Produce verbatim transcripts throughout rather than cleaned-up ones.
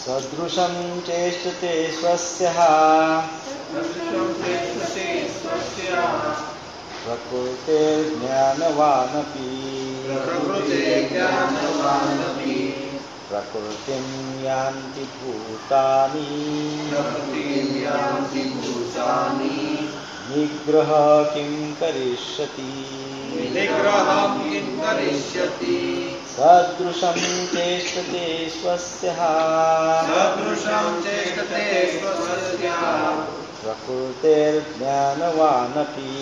सदृशं चेष्टते स्वस्यः प्रकृतिर्ज्ञानवानपि प्रकृतिं यान्ति भूतानि निग्रह किं करिष्यति सदृशं चेष्टते स्वस्यः प्रकृतिर्ज्ञानवानपि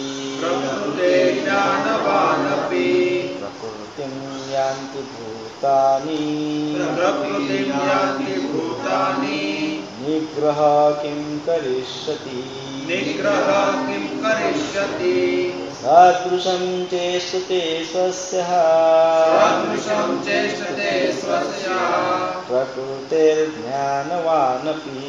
प्रकृतिं यान्ति भूतानि निग्रह किं करिष्यति सदृशं चेष्टते स्वस्यः प्रकृतिर्ज्ञानवानपि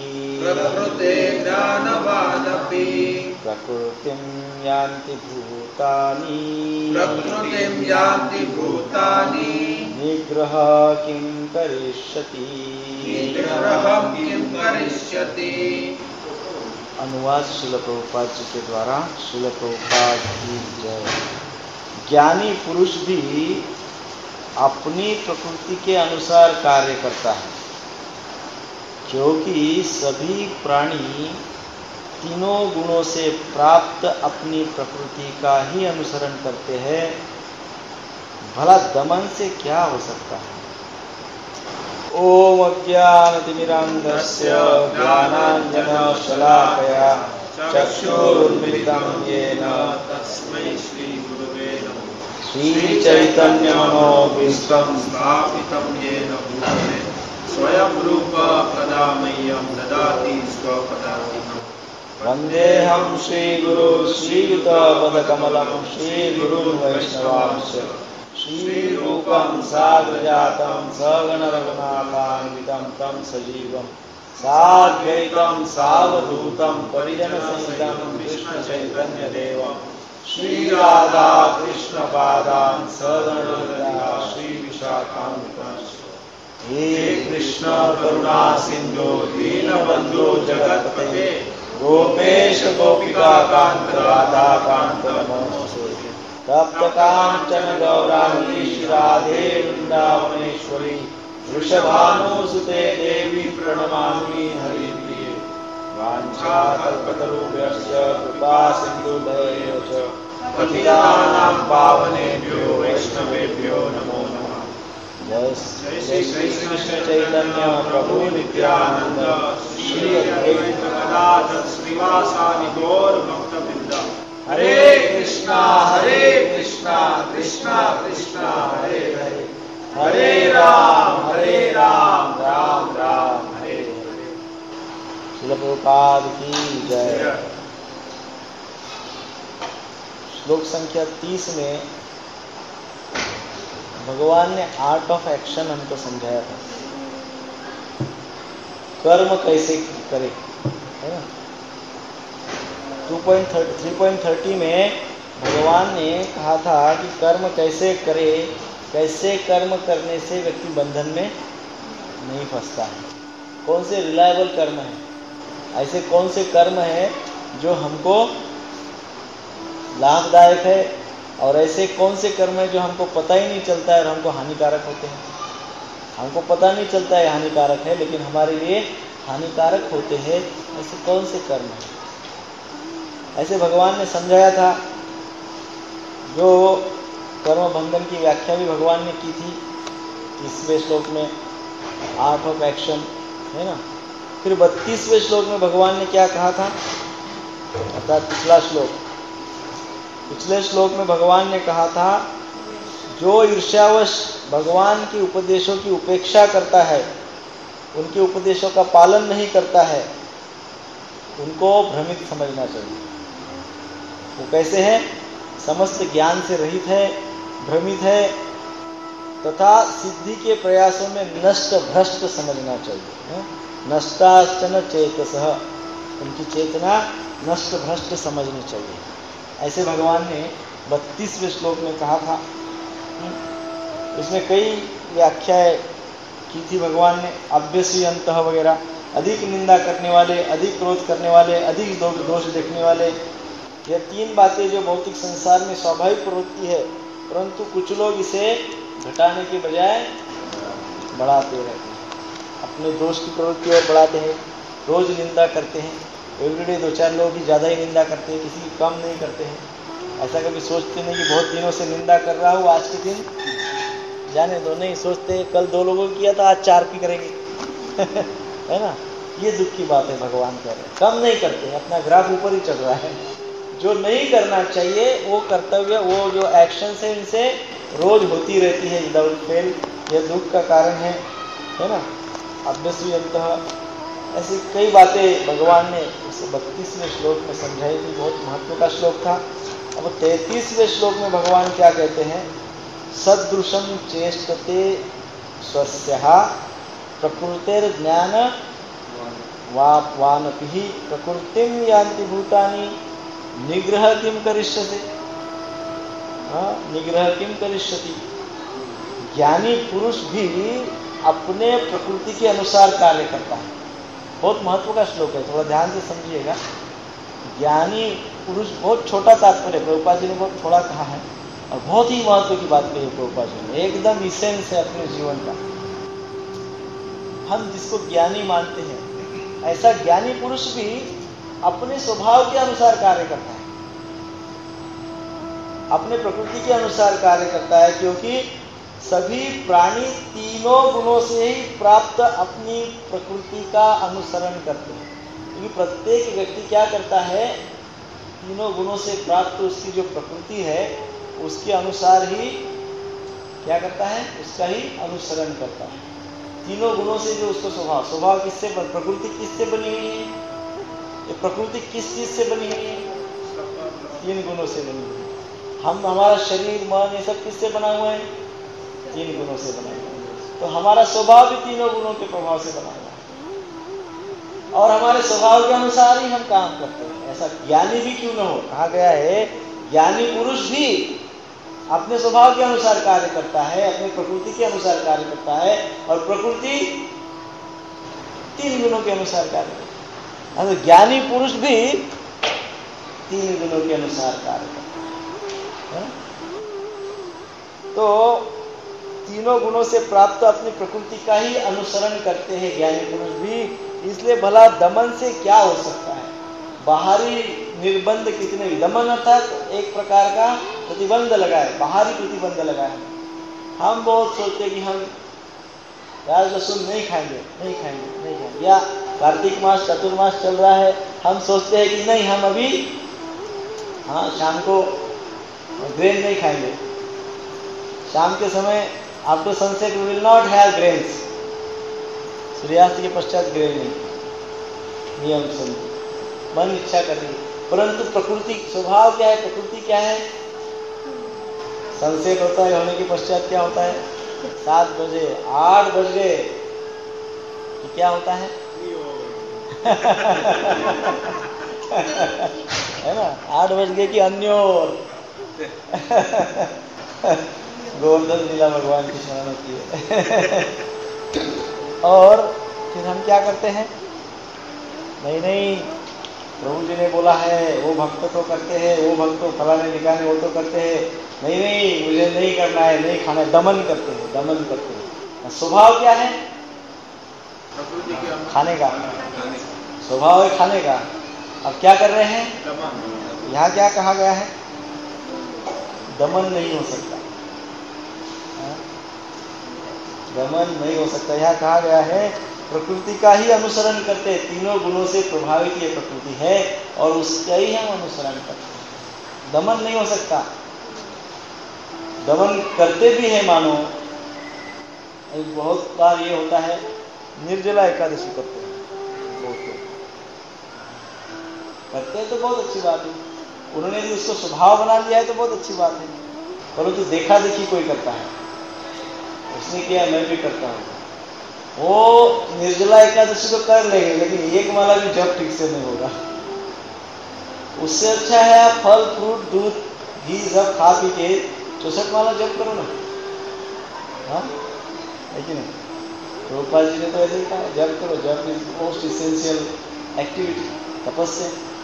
प्रकृतिं यान्ति भूतानि निग्रह किं करिष्यति। अनुवाद श्रील प्रभुपाद जी के द्वारा। श्रील प्रभुपाद की जय। ज्ञानी पुरुष भी अपनी प्रकृति के अनुसार कार्य करता है, क्योंकि सभी प्राणी तीनों गुणों से प्राप्त अपनी प्रकृति का ही अनुसरण करते हैं। भला दमन से क्या हो सकता है। ओम अज्ञानतिमिरान्धस्य ज्ञानाञ्जनशलाकया चक्षुरुन्मिलितं येन तस्मै श्रीगुरवे नमः। श्रीचैतन्यमनोभीष्टं स्थापितं येन भूतले स्वयं रूप कदा मह्यं ददाति स्वपदान्तिकम्। वन्देऽहं श्रीगुरो श्रीयुतपदकमलं श्रीगुरुं वैष्णवांश्च श्रीरूपं साग्रजातं सगण रघुनाथान्वितं तं सजीवं साद्वैतं सावधूतं परिजनसहितं कृष्णचैतन्यदेवं श्रीराधा कृष्णपादान् सगण श्रीविशाखान्वितांश्च। हे कृष्ण करुणा सिन्धो दीनबन्धो जगत्पते गोपेश गोपिका कान्त राधा कान्त नमोस्तुते। तप्त कांचन गौरांगी राधे वृंदावनेश्वरी वृषभानुसुते देवी प्रणमामि हरिप्रिये। वाञ्छाकल्पतरुभ्यश्च कृपा सिन्धुभ्यैव च पतितानां पावनेभ्यो वैष्णवेभ्यो नमो नमः। जय जय श्री कृष्ण चैतन्य प्रभु नित्यानंद श्री अद्वैत गदाधर श्रीवासादि गौर भक्तवृंद। हरे कृष्णा हरे कृष्णा कृष्णा कृष्णा हरे हरे हरे राम हरे राम राम राम हरे हरे। श्रील प्रभुपाद की जय। श्लोक संख्या तीस में भगवान ने आर्ट ऑफ एक्शन हमको समझाया था। कर्म कैसे करे, है ना। थ्री पॉइंट थर्टी में भगवान ने कहा था कि कर्म कैसे करे, कैसे कर्म करने से व्यक्ति बंधन में नहीं फंसता है। कौन से रिलायबल कर्म है, ऐसे कौन से कर्म है जो हमको लाभदायक है, और ऐसे कौन से कर्म है जो हमको पता ही नहीं चलता है और हमको हानिकारक होते हैं। हमको पता नहीं चलता है हानिकारक है, लेकिन हमारे लिए हानिकारक होते हैं। ऐसे कौन से कर्म है, ऐसे भगवान ने समझाया था। जो कर्म बंधन की व्याख्या भी भगवान ने की थी तीसवें श्लोक में, आर्ट ऑफ एक्शन, है ना। फिर बत्तीसवें श्लोक में भगवान ने क्या कहा था, अर्थात पिछला श्लोक पिछले श्लोक में भगवान ने कहा था, जो ईर्ष्यावश भगवान के उपदेशों की उपेक्षा करता है, उनके उपदेशों का पालन नहीं करता है, उनको भ्रमित समझना चाहिए। वो कैसे है, समस्त ज्ञान से रहित है, भ्रमित है, तथा सिद्धि के प्रयासों में नष्ट भ्रष्ट समझना चाहिए। नष्टाश्चन चेतसः, उनकी चेतना नष्ट भ्रष्ट समझनी चाहिए। ऐसे भगवान ने बत्तीसवें श्लोक में कहा था। इसमें कई व्याख्याएं की थी भगवान ने, अभ्यस्यंतः वगैरह, अधिक निंदा करने वाले, अधिक क्रोध करने वाले, अधिक दोष देखने वाले। ये तीन बातें जो भौतिक संसार में स्वाभाविक प्रवृत्ति है, परंतु कुछ लोग इसे घटाने के बजाय बढ़ाते रहते हैं, अपने दोष की प्रवृत्ति और बढ़ाते हैं, रोज निंदा करते हैं। एवरीडे दो चार लोग ही ज़्यादा ही निंदा करते हैं, किसी की कम नहीं करते हैं। ऐसा कभी सोचते नहीं कि बहुत दिनों से निंदा कर रहा हूँ, आज के दिन जाने दो, नहीं सोचते कल दो लोगों को किया था, आज चार की करेंगे है ना। ये दुख की बात है, भगवान कह रहे हैं कम नहीं करते, अपना ग्राफ ऊपर ही चल रहा है। जो नहीं करना चाहिए वो कर्तव्य, वो जो एक्शंस है इनसे रोज होती रहती है विदाउट फेल, ये दुख का कारण है, है ना। अभ्यस्यंतः, ऐसी कई बातें भगवान ने उस बत्तीसवें श्लोक में समझाई थी, बहुत महत्व का श्लोक था। अब तैंतीसवें श्लोक में भगवान क्या कहते हैं, सदृशम चेष्टते स्वस्यः प्रकृतेर ज्ञान वानपि प्रकृतिम यान्ति भूतानि निग्रह किम करिष्यते। हाँ, निग्रह किम करिष्यति। ज्ञानी पुरुष भी अपने प्रकृति के अनुसार कार्य करता है। बहुत महत्व का श्लोक है, थोड़ा ध्यान से समझिएगा। ज्ञानी पुरुष, बहुत छोटा तात्पर्य प्रभुपाद जी ने बहुत थोड़ा कहा है और बहुत ही महत्व की बात कही प्रभुपाद जी ने, एकदम इसेंस है अपने जीवन का। हम जिसको ज्ञानी मानते हैं, ऐसा ज्ञानी पुरुष भी अपने स्वभाव के अनुसार कार्य करता है, अपने प्रकृति के अनुसार कार्य करता है, क्योंकि सभी प्राणी तीनों गुणों से ही प्राप्त अपनी प्रकृति का अनुसरण करते हैं। क्योंकि प्रत्येक व्यक्ति क्या करता है, तीनों गुणों से प्राप्त उसकी जो प्रकृति है उसके अनुसार ही क्या करता है, उसका ही अनुसरण करता है। तीनों गुणों से जो उसको स्वभाव, स्वभाव किससे, प्रकृति किससे बनी हुई है, ये प्रकृति किस चीज से बनी हुई है, तीन गुणों से बनी हुई है। हम, हमारा शरीर, मन, ये सब किससे बना हुआ है, तीन गुणों से बना हुआ है। तो हमारा स्वभाव भी तीनों गुणों के प्रभाव से बना हुआ है और हमारे स्वभाव के अनुसार ही हम काम करते हैं। ऐसा ज्ञानी भी क्यों न हो, कहा गया है ज्ञानी पुरुष भी अपने स्वभाव के अनुसार कार्य करता है, अपनी प्रकृति के अनुसार कार्य करता है और प्रकृति तीन गुणों के अनुसार कार्य करता है। ज्ञानी पुरुष भी तीन गुणों के अनुसार कार्य करता है। तो तीनों गुणों से प्राप्त अपनी प्रकृति का ही अनुसरण करते हैं ज्ञानी पुरुष भी। इसलिए भला दमन से क्या हो सकता है, बाहरी निर्बंध कितने भी, दमन अर्थात एक प्रकार का प्रतिबंध लगाए, बाहरी प्रतिबंध लगाए। हम बहुत सोचते कि हम प्याज लहसुन नहीं खाएंगे, नहीं खाएंगे, नहीं खाएंगे, या कार्तिक मास चतुर्मास चल रहा है, हम सोचते हैं कि नहीं हम अभी हाँ शाम को ग्रेन नहीं खाएंगे, शाम के समय after sunset we will not have grains, सूर्यास्त के पश्चात ग्रेन नहीं, नियम समझ मन इच्छा कर रही है। परंतु प्रकृति स्वभाव क्या है, प्रकृति क्या है, सनसेट होता है, होने के पश्चात क्या होता है, सात बजे आठ बज गए तो क्या होता है है ना, आठ बज गए कि अन्योर गोवर्धन लीला भगवान की स्मरण होती है और फिर हम क्या करते हैं, नहीं नहीं प्रभु जी ने बोला है, वो भक्त तो करते हैं, वो भक्त तो फलाने निकाले वो तो करते हैं, नहीं नहीं मुझे नहीं करना है, नहीं खाना है, दमन करते हैं, दमन करते हैं। स्वभाव क्या है, खाने का स्वभाव है, खाने का। अब क्या कर रहे हैं, यहाँ क्या कहा गया है, दमन नहीं हो सकता, दमन नहीं हो सकता। यहाँ कहा गया है प्रकृति का ही अनुसरण करते हैं, तीनों गुणों से प्रभावित ये प्रकृति है और उसका ही हम अनुसरण करते हैं, दमन नहीं हो सकता। दमन करते भी है मानो, बहुत बार ये होता है, निर्जला एकादशी करते हैं, बहुत करते हैं तो बहुत अच्छी बात है, उन्होंने भी उसको स्वभाव बना लिया है तो बहुत अच्छी बात है। परंतु तो देखा देखी कोई करता है, उसने किया मैं भी करता हूँ, वो निर्जला एकादशी तो कर लेंगे लेकिन एक माला भी जब ठीक से नहीं होगा। उससे अच्छा है आप फल फ्रूट दूध घी सब खा पी के चौसठ माला जप करो ना, हाँ है कि नहीं। रूपा जी ने तो ऐसे ही कहा, जप करो, जप इज मोस्ट इसेंशियल एक्टिविटी, तपस्या।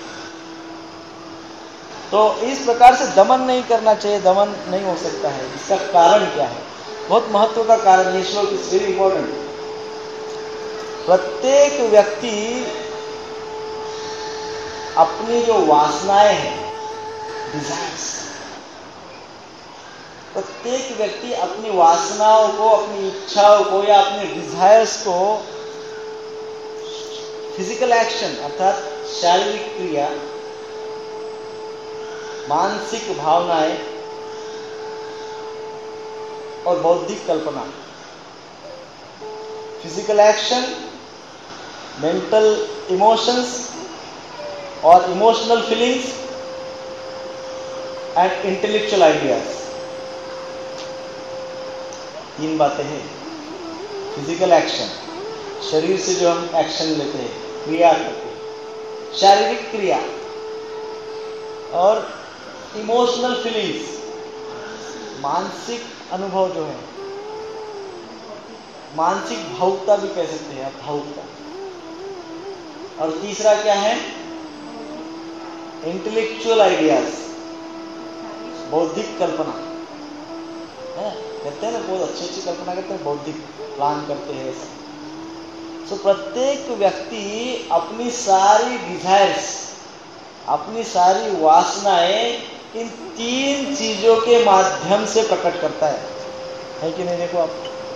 तो इस प्रकार से दमन नहीं करना चाहिए, दमन नहीं हो सकता है। इसका कारण क्या है? बहुत महत्व का कारण है, श्लोक इज वेरी इंपॉर्टेंट। प्रत्येक व्यक्ति अपनी जो वासनाएं हैं, डिजायर्स, प्रत्येक व्यक्ति अपनी वासनाओं को, अपनी इच्छाओं को या अपने डिजायर्स को फिजिकल एक्शन अर्थात शारीरिक क्रिया, मानसिक भावनाएं और बौद्धिक कल्पना, फिजिकल एक्शन, मेंटल इमोशंस और emotional feelings and intellectual ideas, तीन बातें हैं। फिजिकल एक्शन, शरीर से जो हम एक्शन लेते हैं, क्रिया करते हैं, शारीरिक क्रिया, और इमोशनल फीलिंग्स, मानसिक अनुभव जो है, मानसिक भावुकता भी कह सकते हैं, भावुकता। और तीसरा क्या है? इंटेलेक्चुअल आइडियाज, बौद्धिक कल्पना है, कहते हैं ना, बहुत अच्छी अच्छी कल्पना करते हैं, बौद्धिक प्लान करते हैं ऐसा। तो प्रत्येक व्यक्ति अपनी सारी डिजायर्स, अपनी सारी वासनाएं इन तीन चीजों के माध्यम से प्रकट करता है, है कि नहीं? देखो आप,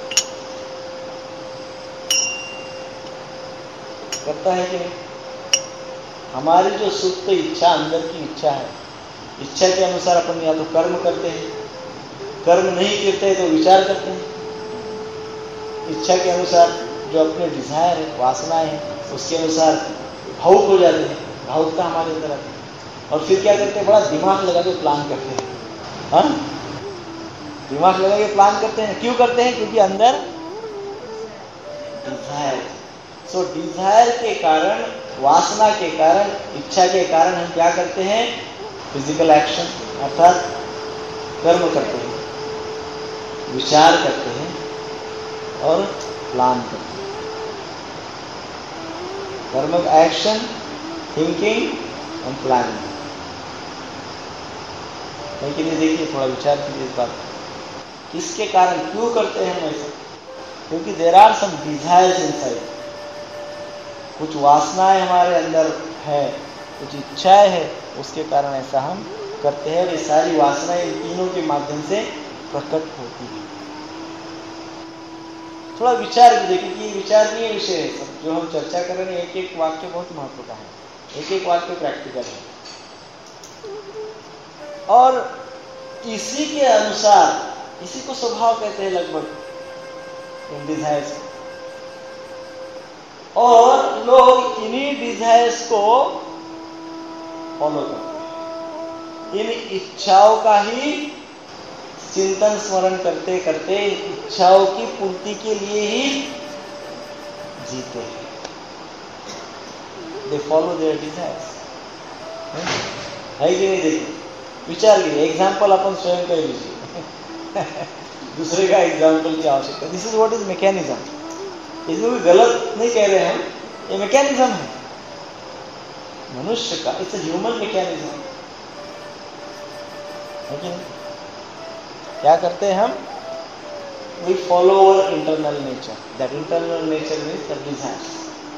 करता है कि नहीं? हमारी जो सुप्त इच्छा, अंदर की इच्छा है, इच्छा के अनुसार अपन या तो कर्म करते हैं, कर्म नहीं करते तो विचार करते हैं, इच्छा के अनुसार जो अपने डिजायर है, वासनाएं हैं, उसके अनुसार भावुक हो जाते हैं, भावुकता हमारे अंदर आती है। और फिर क्या करते हैं? बड़ा दिमाग लगा के प्लान करते हैं, हाँ, दिमाग लगा के प्लान करते हैं। क्यों करते हैं? क्योंकि अंदर डिजायर, सो डिजायर के कारण, वासना के कारण, इच्छा के कारण हम क्या करते हैं? फिजिकल एक्शन अर्थात कर्म करते हैं, विचार करते हैं और प्लान करते हैं। कर्म, एक्शन, थिंकिंग एंड प्लानिंग, लेकिन ये देखिए, थोड़ा विचार कीजिए इस बात, किसके कारण, क्यों करते हैं हम ऐसा? क्योंकि there are some desires inside, कुछ वासनाएं हमारे अंदर है, कुछ इच्छाएं है, उसके कारण ऐसा हम करते हैं। और ये सारी वासनाएं इन तीनों के माध्यम से प्रकट होती है। थोड़ा विचार कीजिए, क्योंकि ये विचारणीय विषय है सब जो हम चर्चा कर रहे हैं। एक एक वाक्य बहुत महत्व का है, एक एक वाक्य प्रैक्टिकल है, और इसी के अनुसार, इसी को स्वभाव कहते हैं लगभग, इन डिजायर्स, और लोग इन्हीं डिजायर्स को फॉलो करते हैं, इन इच्छाओं का ही चिंतन स्मरण करते करते इच्छाओं की पूर्ति के लिए ही जीते हैं। दे फॉलो देयर डिजायर्स, है कि नहीं? देखिए, विचार कीजिए, एग्जाम्पल अपन स्वयं कर लीजिए दूसरे का एग्जाम्पल की आवश्यकता। This is what is mechanism. इसमें भी गलत नहीं कह रहे हैं, ये मैकेनिज्म है मनुष्य का, इट्स अ ह्यूमन मैकेनिज्म, लेकिन क्या करते हैं हम? We follow our internal nature, that internal nature means the desires.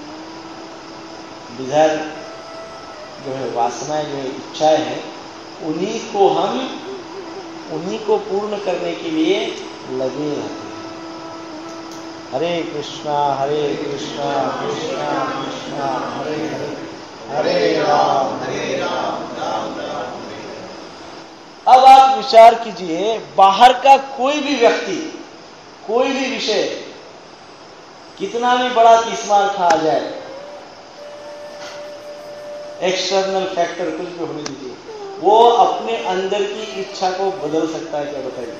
Desire जो है, वासनाएं जो है, इच्छाएं हैं, उन्हीं को हम, उन्हीं को पूर्ण करने के लिए लगे रहते हैं। हरे कृष्णा हरे कृष्णा कृष्णा कृष्णा हरे हरे, हरे राम हरे राम राम राम। अब आप विचार कीजिए, बाहर का कोई भी व्यक्ति, कोई भी विषय, कितना भी बड़ा तीसमार खा जाए, एक्सटर्नल फैक्टर कुछ भी होने दीजिए, वो अपने अंदर की इच्छा को बदल सकता है क्या? बताइए।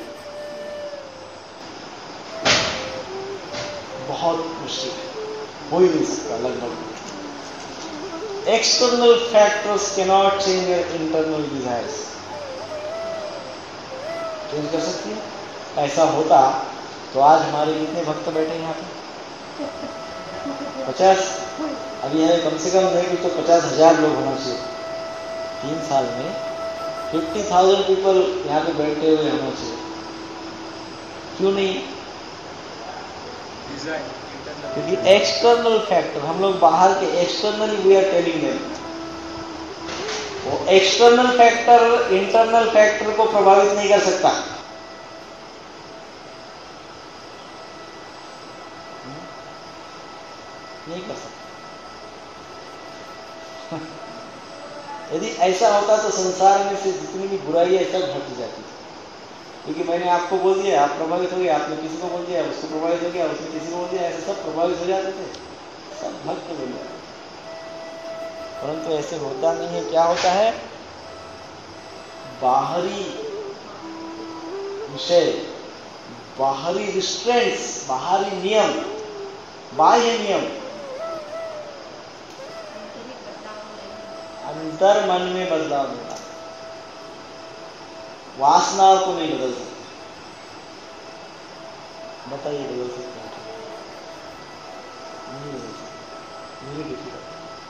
बहुत मुश्किल है, हो ही नहीं सकता लगभग। External factors can not change your internal desires. Change कर सकती है? ऐसा होता तो आज हमारे कितने भक्त बैठे यहाँ पे, पचास, अभी यहाँ कम से कम नहीं तो पचास हजार लोग होना चाहिए। तीन साल में फिफ्टी थाउजेंड पीपल यहाँ पे बैठे हुए होना चाहिए। क्यों नहीं? क्योंकि एक्सटर्नल फैक्टर, हम लोग बाहर के externally we are telling them, वो एक्सटर्नल फैक्टर इंटरनल फैक्टर को प्रभावित नहीं कर सकता। नहीं कर सकता। यदि ऐसा होता तो संसार में से जितनी भी बुराई है सब घट जाती थी। क्योंकि मैंने आपको बोल दिया, आप प्रभावित हो गए, आपने किसी को बोल दिया, उसको प्रभावित हो गया, उसने किसी को बोल दिया, ऐसे सब प्रभावित हो जाते थे, सब भक्त बन जाते। परंतु ऐसे होता नहीं है। क्या होता है? बाहरी विषय, बाहरी रिस्ट्रेंट्स, बाहरी नियम, बाह्य नियम अंतर मन में बदलाव होता है। वासनाओं को नहीं बदल सकते। बताइए बदल सकते हैं? नहीं बदल सकते। मेरी डिफिकल्ट।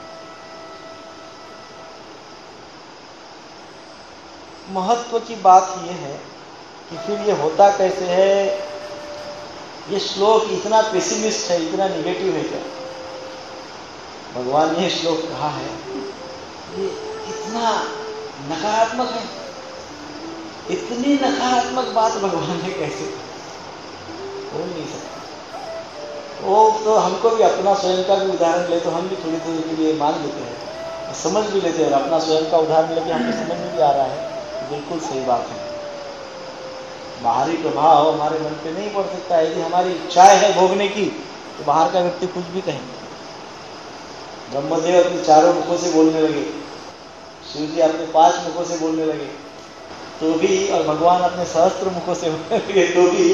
महत्व की बात यह है कि फिर ये होता कैसे है? ये श्लोक इतना पेसिमिस्ट है, इतना निगेटिव है क्या? भगवान ने श्लोक कहा है, ये इतना नकारात्मक है। इतनी नकारात्मक बात भगवान ने कैसे हो नहीं सकता। वो तो हमको भी अपना स्वयं का भी उदाहरण ले तो हम भी थोड़ी देर के लिए मान लेते हैं, समझ भी लेते हैं, और अपना स्वयं का उदाहरण लेके हमको समझ में भी आ रहा है, बिल्कुल सही बात है। बाहरी प्रभाव हमारे मन पे नहीं पड़ सकता। यदि हमारी इच्छाएं है भोगने की तो बाहर का व्यक्ति कुछ भी कहेंगे। ब्रह्मदेव अपने चारों मुखों से बोलने लगे, शिव जी अपने पांच मुखों से बोलने लगे तो भी, और भगवान अपने सहस्त्र मुखों से बोलने लगे तो भी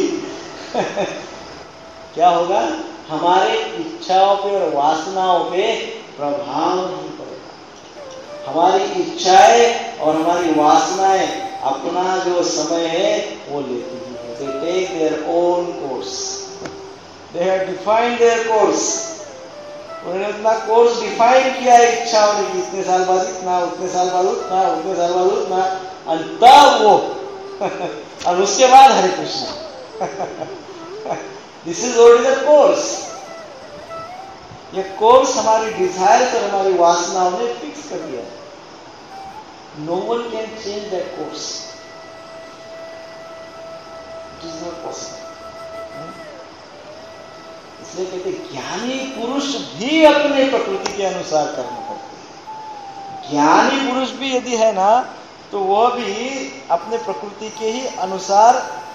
क्या होगा? हमारे इच्छाओं पे और वासनाओं पे प्रभाव नहीं पड़ेगा। हमारी इच्छाएं और हमारी वासनाएं अपना जो समय है वो लेती ही है। They take their own course. They have defined their course. उन्होंने अपना कोर्स डिफाइन किया है इच्छाओं ने, इतने साल बाद इतना, उतने साल बाद उतना, उतने साल बाद उतना, और तब वो और उसके बाद Hare Krishna. This is only the course. ये कोर्स हमारी डिजायर और हमारी वासनाओं ने फिक्स कर दिया है। No one can change that course. It is not possible. इसलिए कहते ज्ञानी पुरुष भी अपने प्रकृति के अनुसार कर्म करते हैं। ज्ञानी पुरुष भी यदि है ना तो वह भी अपने प्रकृति के ही अनुसार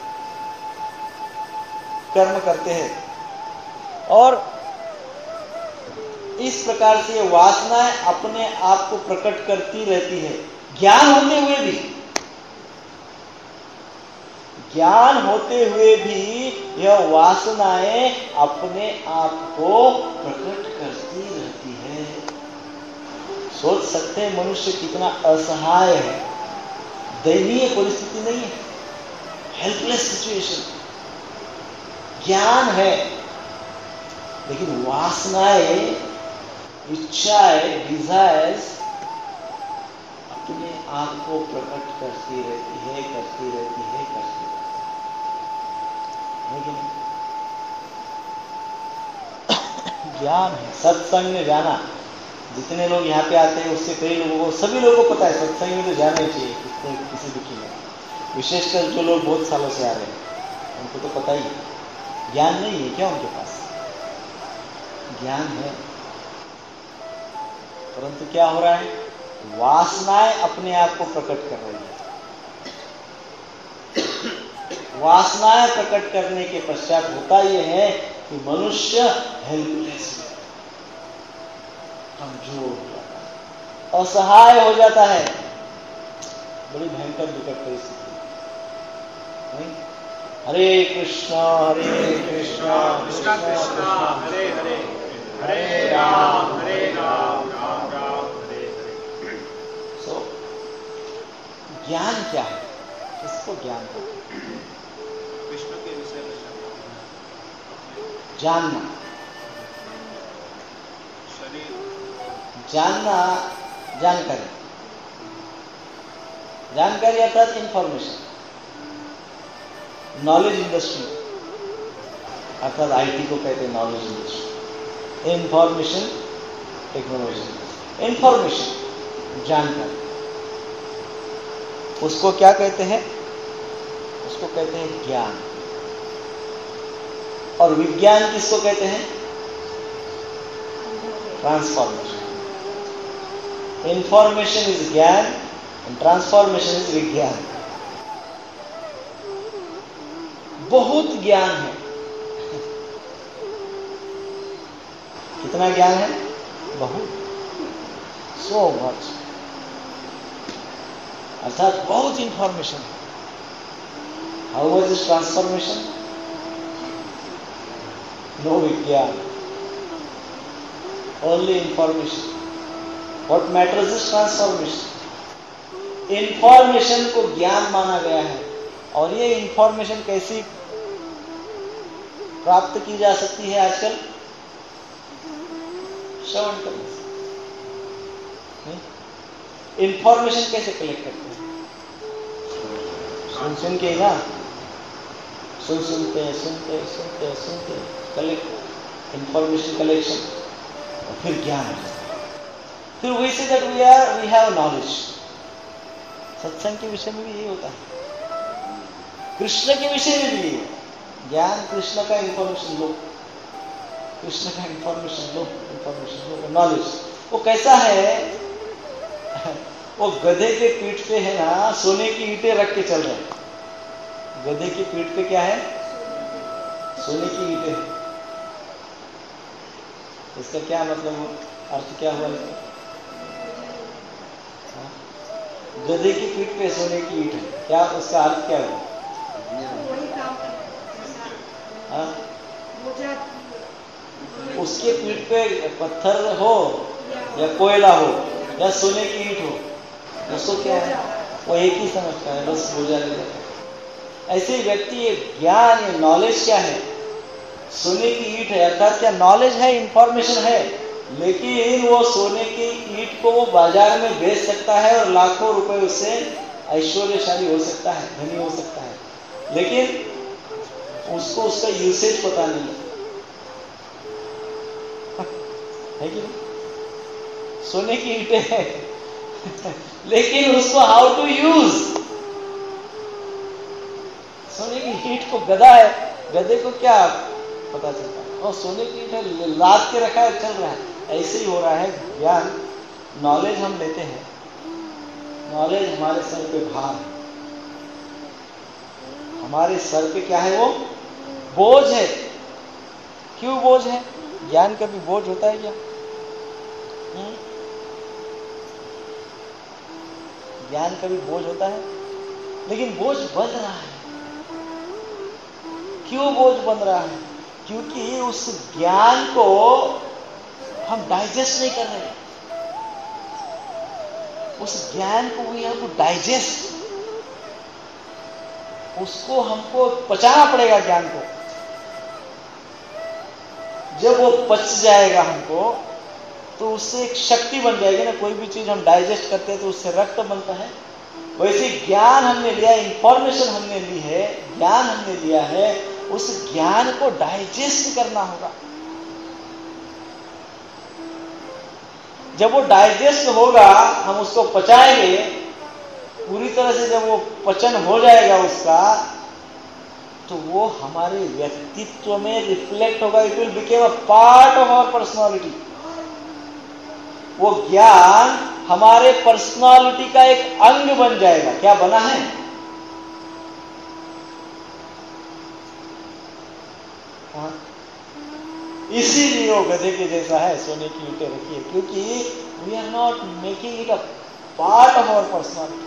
कर्म करते हैं। और इस प्रकार से वासनाएं अपने आप को प्रकट करती रहती है। ज्ञान होते हुए भी ज्ञान होते हुए भी यह वासनाएं अपने आप को प्रकट करती रहती है। सोच सकते हैं मनुष्य कितना असहाय है, दयनीय परिस्थिति नहीं है, हेल्पलेस सिचुएशन। ज्ञान है लेकिन वासनाएं, इच्छाएं, डिजायर्स अपने आप को प्रकट करती रहती है, करती रहती है, करती रहती है। लेकिन ज्ञान है, सत्संग में जाना। जितने लोग यहाँ पे आते हैं उससे कई लोगों को, सभी लोगों को पता है सत्संग में तो जाना ही चाहिए किसी किसी दुखी में। विशेषकर जो लोग बहुत सालों से आ रहे हैं उनको तो पता ही है। ज्ञान नहीं है क्या उनके पास? ज्ञान है, परंतु क्या हो रहा है? वासनाएं अपने आप को प्रकट कर रही है। वासनाएं प्रकट करने के पश्चात होता यह है कि मनुष्य हेल्पलेस, कमजोर हो जाता है, असहाय हो जाता है। बड़ी भयंकर विकट परिस्थिति। हरे कृष्णा हरे कृष्णा कृष्णा कृष्णा हरे हरे, हरे राम हरे राम राम राम हरे हरे। सो ज्ञान क्या है? किसको ज्ञान है? कृष्ण के विषय में जानना। जानना, जानकारी, जानकारी अर्थात इंफॉर्मेशन। नॉलेज इंडस्ट्री अर्थात आईटी को कहते हैं knowledge industry. Information technology, information जानकारी, उसको क्या कहते हैं? उसको कहते हैं ज्ञान। और विज्ञान किसको कहते हैं? Transformation. Information is gyan and transformation is vigyan. बहुत ज्ञान है। कितना ज्ञान है? बहुत, सो मच, अर्थात बहुत इंफॉर्मेशन है। How was this transformation? No vigyan, only information. What matters is transformation. Information को ज्ञान माना गया है। और ये इंफॉर्मेशन कैसी प्राप्त की जा सकती है आजकल? श्रवण करने से। इंफॉर्मेशन कैसे कलेक्ट करते हैं? सुन सुन के ना, सुन सुनते सुनते सुनते सुनते कलेक्ट, इंफॉर्मेशन कलेक्शन, और फिर ज्ञान। फिर we say that we are we have knowledge. सत्संग के विषय में भी यही होता है, कृष्ण के विषय में भी यही। ज्ञान कृष्ण का, इंफॉर्मेशन लो, कृष्ण का इंफॉर्मेशन लो, इंफॉर्मेशन लो, नॉलेज। वो कैसा है? वो गधे के पीठ पे है ना, सोने की ईंटें रख के चल रहे हैं। गधे की पीठ पे क्या है? सोने की ईंटें। इसका क्या मतलब, अर्थ क्या हुआ इसका? गधे की पीठ पे सोने की ईंट है, क्या उसका अर्थ क्या हुआ? हाँ? उसके पीठ पे पत्थर हो या कोयला हो या सोने की ईंट हो, उसको क्या है? वो एक ही समझता है, बस बोझा ले जाता है। ऐसे व्यक्ति ये ज्ञान, ये नॉलेज क्या है? सोने की ईंट है, अर्थात क्या नॉलेज है, इंफॉर्मेशन है, लेकिन वो सोने की ईंट को वो बाजार में बेच सकता है और लाखों रुपए उससे ऐश्वर्यशाली हो सकता है, धनी हो सकता है, लेकिन उसको उसका यूसेज पता नहीं है, है कि नहीं? सोने की ईंटें हैं लेकिन उसको हाउ टू यूज। सोने की ईंट को गधा है, गधे को क्या पता चलता है? और सोने की ईंट है, लाद के रखा है, चल रहा है। ऐसे ही हो रहा है ज्ञान, नॉलेज हम लेते हैं, नॉलेज हमारे सर पे भार है, हमारे सर पे क्या है? वो बोझ है। क्यों बोझ है? ज्ञान कभी बोझ होता है क्या? हुँ? ज्ञान कभी बोझ होता है? लेकिन बोझ बन रहा है। क्यों बोझ बन रहा है? क्योंकि उस ज्ञान को हम डाइजेस्ट नहीं कर रहे। उस ज्ञान को वी हैव टू डाइजेस्ट, उसको हमको पचाना पड़ेगा ज्ञान को। जब वो पच जाएगा हमको, तो उससे एक शक्ति बन जाएगी ना। कोई भी चीज हम डाइजेस्ट करते हैं तो उससे रक्त बनता है। वैसे ज्ञान हमने लिया, इंफॉर्मेशन हमने ली है, ज्ञान हमने लिया है, उस ज्ञान को डाइजेस्ट करना होगा। जब वो डाइजेस्ट होगा, हम उसको पचाएंगे पूरी तरह से। जब वो पचन हो जाएगा उसका, तो वो हमारे व्यक्तित्व में रिफ्लेक्ट होगा। It will became a part of our personality. वो ज्ञान हमारे पर्सनालिटी का एक अंग बन जाएगा। क्या बना है? हाँ? इसीलिए वो गधे के जैसा है, सोने की ईंटें रखी है, क्योंकि we are not making it a part of our personality.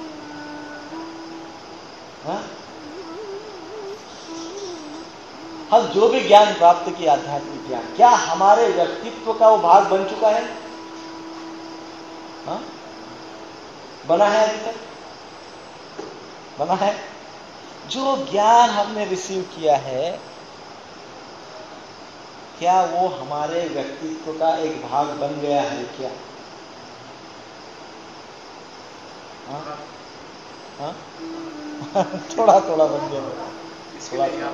हम जो भी ज्ञान प्राप्त किया, आध्यात्मिक ज्ञान, क्या हमारे व्यक्तित्व का वो भाग बन चुका है? हाँ? बना है? अभी तक बना है? जो ज्ञान हमने रिसीव किया है, क्या वो हमारे व्यक्तित्व का एक भाग बन गया है क्या? हाँ हाँ थोड़ा थोड़ा बन गया, थोड़ा थोड़ा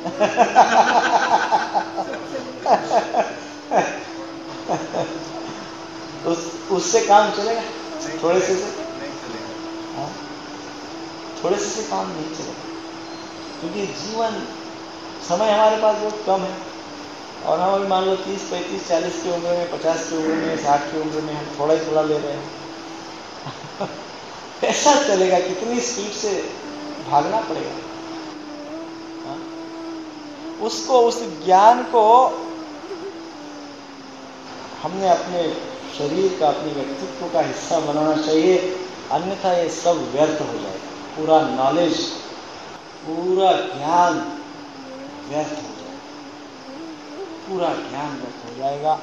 उस उससे काम चलेगा? थोड़े से से हाँ थोड़े से से काम नहीं चलेगा, क्योंकि जीवन समय हमारे पास बहुत कम है। और हम अभी मान लो तीस पैंतीस चालीस की उम्र में, पचास की उम्र में, साठ की उम्र में हम थोड़ा ही थोड़ा ले रहे हैं। कैसा चलेगा? कितनी स्पीड से भागना पड़ेगा। हाँ? उसको, उस ज्ञान को हमने अपने शरीर का, अपने व्यक्तित्व का हिस्सा बनाना चाहिए, अन्यथा ये सब व्यर्थ हो जाएगा। पूरा नॉलेज, पूरा ज्ञान व्यर्थ हो जाएगा, पूरा ज्ञान व्यर्थ हो जाएगा।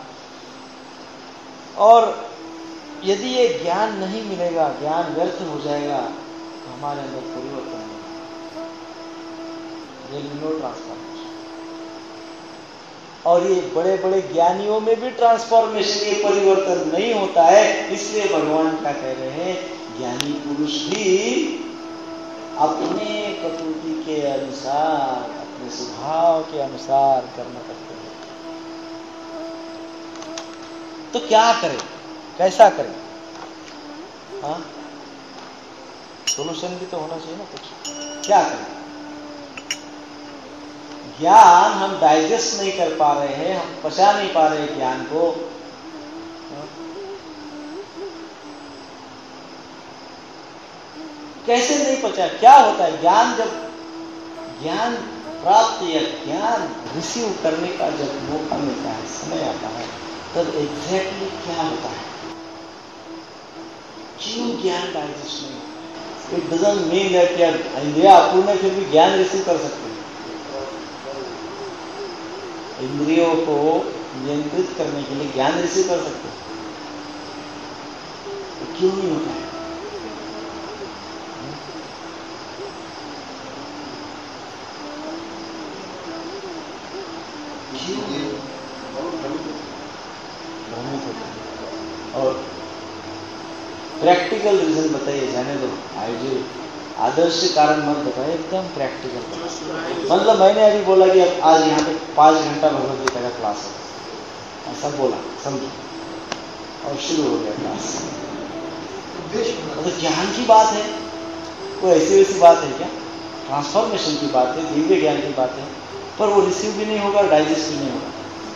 और यदि ये ज्ञान नहीं मिलेगा, ज्ञान व्यर्थ हो जाएगा, तो हमारे अंदर परिवर्तन नहीं, नो ट्रांसफॉर्मेशन। और ये बड़े बड़े ज्ञानियों में भी ट्रांसफॉर्मेशन, ये परिवर्तन नहीं होता है। इसलिए भगवान क्या कह रहे हैं, ज्ञानी पुरुष भी अपने प्रकृति के अनुसार, अपने स्वभाव के अनुसार कर्म करते हैं। तो क्या करें, कैसा करें? हाँ सोल्यूशन भी तो होना चाहिए ना कुछ। क्या करें? ज्ञान हम डाइजेस्ट नहीं कर पा रहे हैं, हम पचा नहीं पा रहे हैं ज्ञान को। हाँ? कैसे नहीं पचा? क्या होता है ज्ञान? जब ज्ञान प्राप्त या ज्ञान रिसीव करने का जब मौका मिलता है, समय आता है, तब एग्जैक्टली क्या होता है? क्यों ज्ञान डाइजेस्ट नहीं होता? इट डजंट मीन दैट कि इंद्रिया अपूर्ण है फिर भी ज्ञान रिसीव कर सकते हैं। इंद्रियों को नियंत्रित करने के लिए ज्ञान रिसीव कर सकते हैं, तो क्यों नहीं होता है? भ्रमित होते हैं। और प्रैक्टिकल रीजन बताइए, जाने दो, आइए आदर्श कारण मत बताइए, एकदम प्रैक्टिकल। मतलब मैंने अभी बोला कि अब आज यहाँ पे पाँच घंटा भगवद गीता का क्लास है, ऐसा बोला, समझो, और शुरू हो गया क्लास। तो ज्ञान की बात है, कोई ऐसी वैसी बात है क्या? ट्रांसफॉर्मेशन की बात है, दिव्य ज्ञान की बात है, पर वो रिसीव भी नहीं होगा, डाइजेस्ट भी नहीं होगा।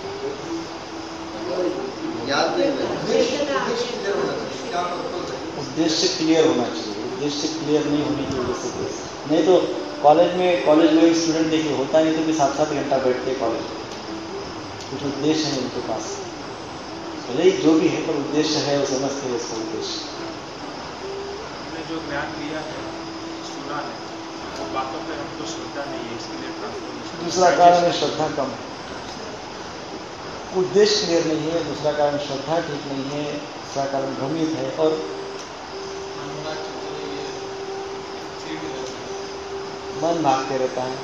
उद्देश्य क्लियर होना चाहिए। उद्देश्य क्लियर नहीं होने की वजह से, नहीं तो कॉलेज में कॉलेज में स्टूडेंट देखिए होता नहीं तो भी सात सात घंटा बैठते कॉलेज में, कुछ उद्देश्य है उनके पास, भले जो भी है पर उद्देश्य है, वो समझते हैं उसका उद्देश्य। जो ज्ञान लिया है, सुना है, वो बातों पे हमको श्रद्धा नहीं है, इसके लिए ट्रांसफॉर्मेशन। दूसरा कारण है श्रद्धा कम है, उद्देश्य क्लियर नहीं है। दूसरा कारण श्रद्धा ठीक नहीं है। दूसरा कारण भ्रमित है और मन भागते रहता है।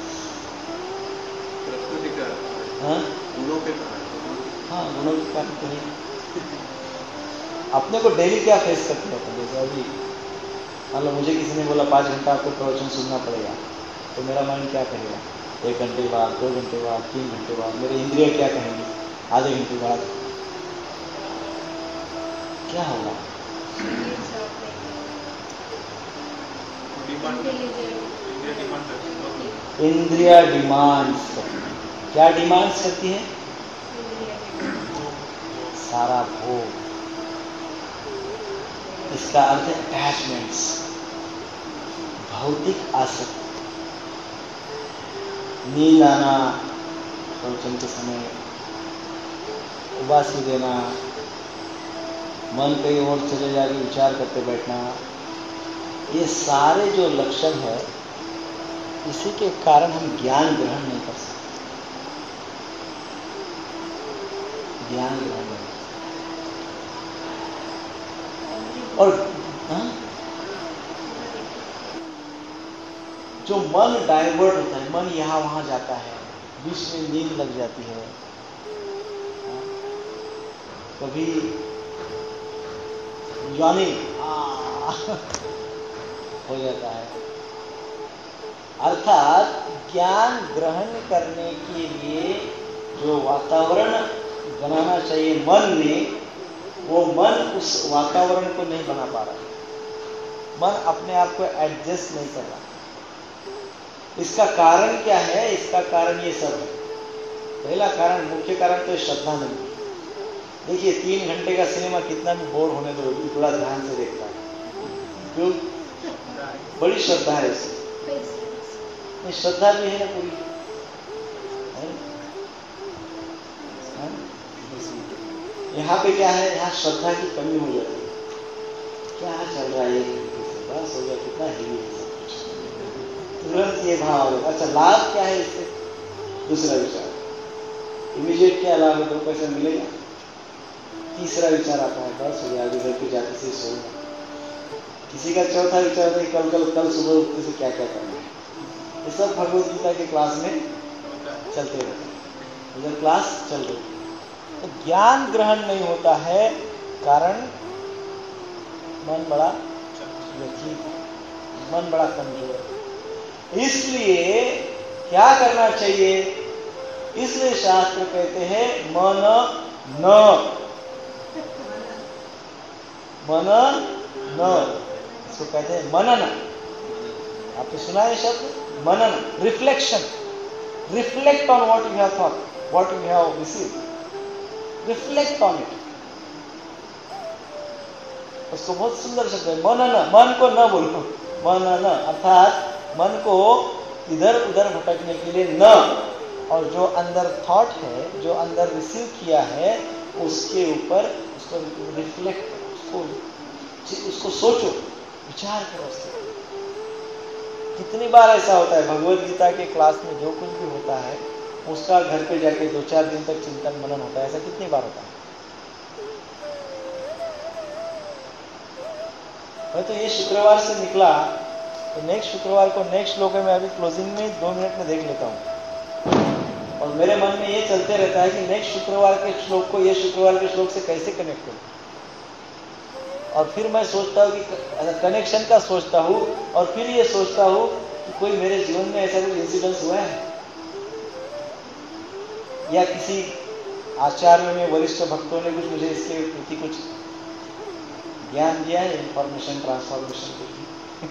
हाँ गुणों के कारण, हाँ गुणों के कारण तो नहीं। अपने को डेली क्या फेस करते हैं? जैसे अभी मान लो मुझे किसी ने बोला पाँच घंटा आपको प्रवचन सुनना पड़ेगा, तो मेरा माइंड क्या कहेगा? एक घंटे बाद, दो घंटे बाद, तीन घंटे बाद। मेरे इंद्रिय क्या कहेंगे? आधे घंटे बाद। क्या होगा? इंद्रिया डिमांड्स करती है। क्या डिमांड्स करती है? सारा भोग। इसका अर्थ है अटैचमेंट्स, भौतिक आसक्ति। नींद आना प्रवचन के समय, उबासी देना, मन कहीं और चले जाके विचार करते बैठना, ये सारे जो लक्षण है, इसी के कारण हम ज्ञान ग्रहण नहीं कर सकते। ज्ञान ग्रहण नहीं कर सकते। और हाँ? जो मन डाइवर्ट होता है, मन यहाँ वहाँ जाता है, बीच में नींद लग जाती है, कभी यानी हो जाता है। अर्थात ज्ञान ग्रहण करने के लिए जो वातावरण बनाना चाहिए मन में, वो मन उस वातावरण को नहीं बना पा रहा। मन अपने आप को एडजस्ट नहीं कर रहा। इसका कारण क्या है? इसका कारण ये सब है। पहला कारण, मुख्य कारण तो श्रद्धा नहीं। देखिए, तीन घंटे का सिनेमा कितना भी बोर होने दो, थोड़ा ध्यान से देखता है, क्यों? बड़ी श्रद्धा है इसमें। नहीं, श्रद्धा भी है ना पूरी है? है? यहाँ पे क्या है? यहाँ श्रद्धा की कमी हो जाती है। क्या चल रहा है? बस हो गया, कितना हेवी है सब कुछ, तुरंत ये भाव आ गया। अच्छा, लाभ क्या है इससे? दूसरा विचार, इमीडिएट क्या लाभ है? दो पैसा मिलेगा। तीसरा विचार आता है, बस हो गया, आगे घर पे जाते से सोऊंगा। किसी का चौथा विचार है, कल कल कल सुबह उठने से क्या क्या करना है। ये सब भगवत गीता के क्लास में चलते रहते हैं। इधर क्लास चल रही है, तो ज्ञान ग्रहण नहीं होता है, कारण मन बड़ा व्यथित है, मन बड़ा कमजोर है। इसलिए क्या करना चाहिए? इसलिए शास्त्र कहते हैं मन न मन न, इसको कहते हैं मनन। आपने सुना है शब्द मनन? Reflection, reflect on what you have thought, what you have received, reflect on it. उसको बहुत सुंदर शब्द है मनन। मन को न बोलो, मनन अर्थात मन को इधर उधर भटकने के लिए न, और जो अंदर थॉट है, जो अंदर रिसीव किया है, उसके ऊपर उसको रिफ्लेक्ट, उसको उसको सोचो, विचार करो उससे। कितनी बार ऐसा होता है भगवत गीता के क्लास में, जो कुछ भी होता है उसका घर पे जाके दो चार दिन तक चिंतन मनन होता है। ऐसा कितनी बार होता है? मैं तो ये शुक्रवार से निकला, तो नेक्स्ट शुक्रवार को नेक्स्ट श्लोक है, मैं अभी क्लोजिंग में दो मिनट में देख लेता हूँ, और मेरे मन में ये चलते रहता है कि नेक्स्ट शुक्रवार के श्लोक को ये शुक्रवार के श्लोक से कैसे कनेक्ट करूं। और फिर मैं सोचता हूँ कि कनेक्शन का सोचता हूँ, और फिर ये सोचता हूँ कि कोई मेरे जीवन में ऐसा कुछ इंसिडेंस हुआ है, या किसी आचार्य में, वरिष्ठ भक्तों ने कुछ मुझे इसके प्रति कुछ ज्ञान दिया है, इंफॉर्मेशन ट्रांसफॉर्मेशन के लिए।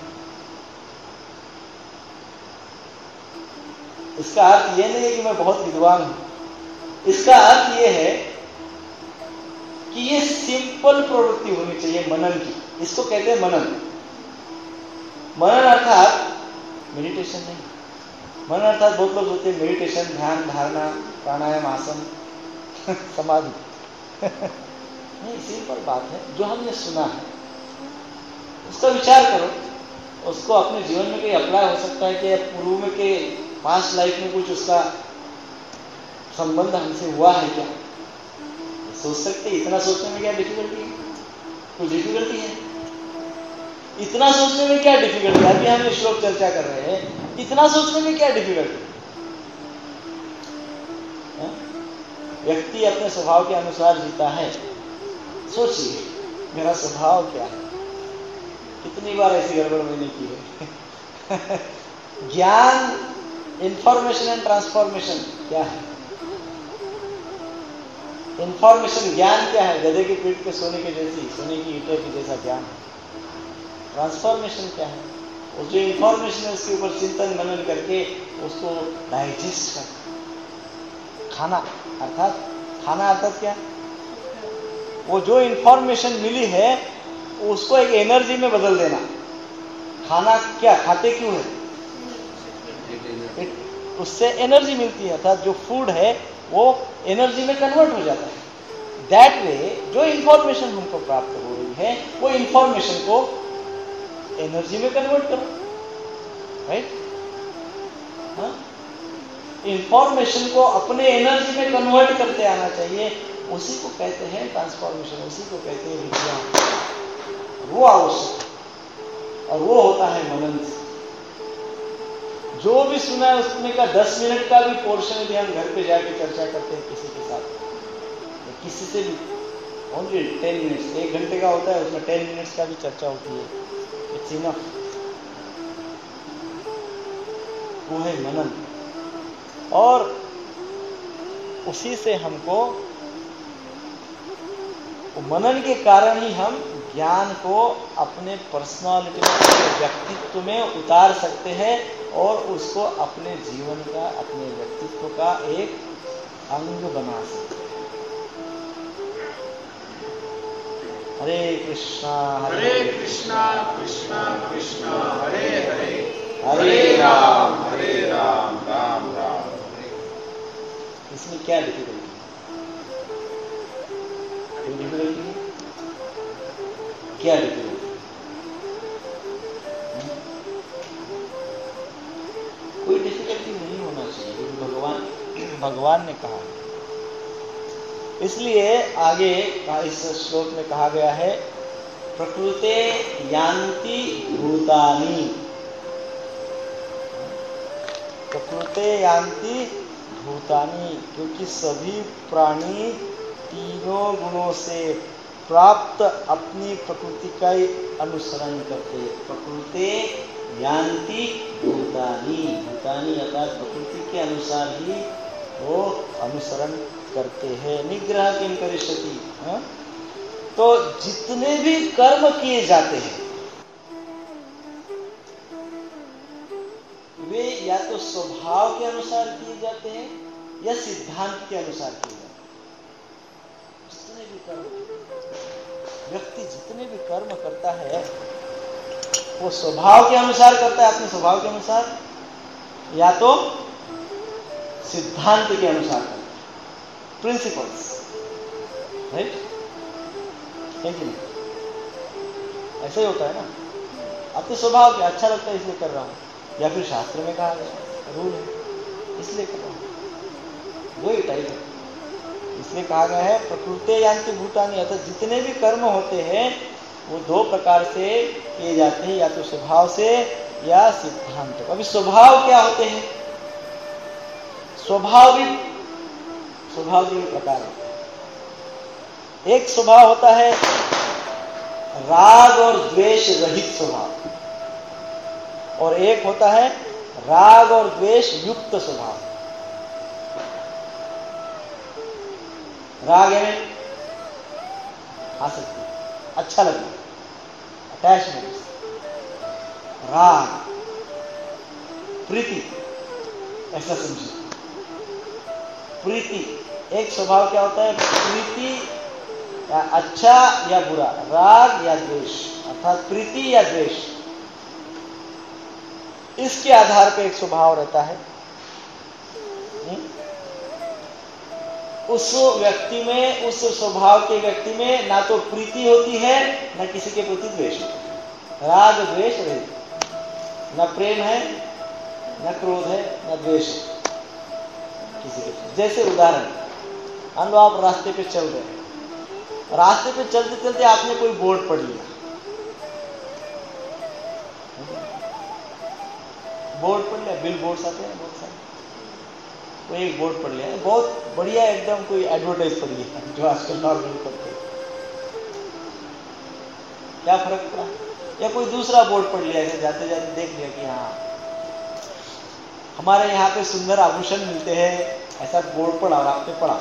इसका अर्थ ये नहीं है कि मैं बहुत विद्वान हूं। इसका अर्थ ये है कि ये सिंपल प्रवृत्ति होनी चाहिए मनन की। इसको कहते हैं मनन। मनन अर्थात मेडिटेशन नहीं। मनन अर्थात बहुत लोग होते हैं मेडिटेशन, ध्यान, धारणा, प्राणायाम, आसन, समाधि। नहीं, सिंपल बात है। जो हमने सुना है उसका विचार करो, उसको अपने जीवन में कहीं अप्लाई हो सकता है कि पूर्व में के पास्ट लाइफ में कुछ उसका संबंध हमसे हुआ है क्या? सोच सकते। इतना सोचने में क्या डिफिकल्टी है? कुछ डिफिकल्टी है? इतना सोचने में क्या डिफिकल्टी है? अभी हम ये श्लोक चर्चा कर रहे हैं, इतना सोचने में क्या डिफिकल्टी? व्यक्ति अपने स्वभाव के अनुसार जीता है। सोचिए, मेरा स्वभाव क्या है? कितनी बार ऐसी गड़बड़ मैंने की है? ज्ञान, इंफॉर्मेशन एंड ट्रांसफॉर्मेशन क्या है? इंफॉर्मेशन, ज्ञान क्या है? गधे की पीठ पे सोने के जैसी, सोने की ईंटों के जैसा ज्ञान है। ट्रांसफॉर्मेशन क्या है? उस जो इंफॉर्मेशन है उसके ऊपर चिंतन मनन करके उसको डाइजेस्ट कर खाना। अर्थात खाना अर्थात क्या? वो जो इंफॉर्मेशन मिली है उसको एक एनर्जी में बदल देना। खाना क्या खाते क्यों है? उससे एनर्जी मिलती है, अर्थात जो फूड है वो एनर्जी में कन्वर्ट हो जाता है। दैट वे जो इंफॉर्मेशन हमको प्राप्त हो रही है वो इंफॉर्मेशन को एनर्जी में कन्वर्ट करो, राइट? हाँ, इंफॉर्मेशन को अपने एनर्जी में कन्वर्ट करते आना चाहिए। उसी को कहते हैं ट्रांसफॉर्मेशन, उसी को कहते हैं विज्ञान। वो आवश्यक, और वो होता है मनन से। जो भी सुना है उसमें का दस मिनट का भी पोर्शन यदि हम घर पे जाके चर्चा करते हैं किसी के साथ, किसी से भी, ओनली टेन मिनट्स, एक घंटे का होता है, उसमें टेन मिनट्स का भी चर्चा होती है, इट्स इनफ। वो है मनन, और उसी से हमको, मनन के कारण ही हम ज्ञान को अपने पर्सनालिटी में, अपने व्यक्तित्व में उतार सकते हैं और उसको अपने जीवन का, अपने व्यक्तित्व का एक अंग बना सकते हैं। हरे कृष्णा हरे कृष्णा कृष्णा कृष्णा हरे हरे, हरे राम हरे राम राम राम हरे। इसमें क्या डिफिकल्टी है? डिफिकल्टी है क्या? डिफिकल्टी कोई डिफिकल्टी नहीं होना चाहिए, क्योंकि भगवान भगवान ने कहा। इसलिए आगे इस श्लोक में कहा गया है, प्रकृते यान्ति भूतानि, प्रकृते यान्ति भूतानि, क्योंकि सभी प्राणी तीनों गुणों से प्राप्त अपनी प्रकृति का ही अनुसरण करते। प्रकृते यान्ति भूतानि, भूतानि अर्थात प्रकृति के अनुसार ही वो अनुसरण करते हैं। निग्रह किम करिष्यति, तो जितने भी कर्म किए जाते हैं वे या तो स्वभाव के अनुसार किए जाते हैं या सिद्धांत के अनुसार किए जाते हैं। जितने भी कर्म व्यक्ति जितने भी कर्म करता है वो स्वभाव के अनुसार करता है, अपने स्वभाव के अनुसार, या तो सिद्धांत के अनुसार करता है, प्रिंसिपल्स, राइट है कि नहीं? ऐसा ही होता है ना, अपने स्वभाव के अच्छा लगता है इसलिए कर रहा हूं, या फिर शास्त्र में कहा गया रूल है इसलिए कर रहा हूं, वही टाइप है। इसलिए कहा गया है प्रकृते यान्ति भूतानि, अर्थात जितने भी कर्म होते हैं वो दो प्रकार से किए जाते हैं, या तो स्वभाव से या सिद्धांत। अभी स्वभाव क्या होते हैं? स्वभाव भी स्वभाव के प्रकार है। एक स्वभाव होता है राग और द्वेष रहित स्वभाव, और एक होता है राग और द्वेष युक्त स्वभाव। राग है आसक्ति, अच्छा लगना, अटैचमेंट। राग प्रीति, ऐसा समझिए। प्रीति एक स्वभाव क्या होता है? प्रीति या अच्छा या बुरा, राग या द्वेष, अर्थात प्रीति या द्वेष, इसके आधार पर एक स्वभाव रहता है। उस व्यक्ति में, उस स्वभाव के व्यक्ति में ना तो प्रीति होती है ना किसी के प्रति द्वेष होता है। राग द्वेष रहित, न प्रेम है न क्रोध है न द्वेष है किसी के। जैसे उदाहरण, मान लो आप रास्ते पे चल रहे हैं, रास्ते पे चलते चलते आपने कोई बोर्ड पढ़ लिया, बोर्ड पढ़ लिया, बिल बोर्ड्स आते हैं बहुत सारे, कोई एक बोर्ड पढ़ लिया, बहुत बढ़िया एकदम कोई एडवर्टाइज पढ़ लिया जो आजकल नॉर्मल करते हैं, क्या फर्क पड़ा? या कोई दूसरा बोर्ड पढ़ लिया, जाते जाते देख लिया कि हाँ हमारे यहाँ पे सुंदर आभूषण मिलते हैं, ऐसा बोर्ड पढ़ा और आपने पढ़ा,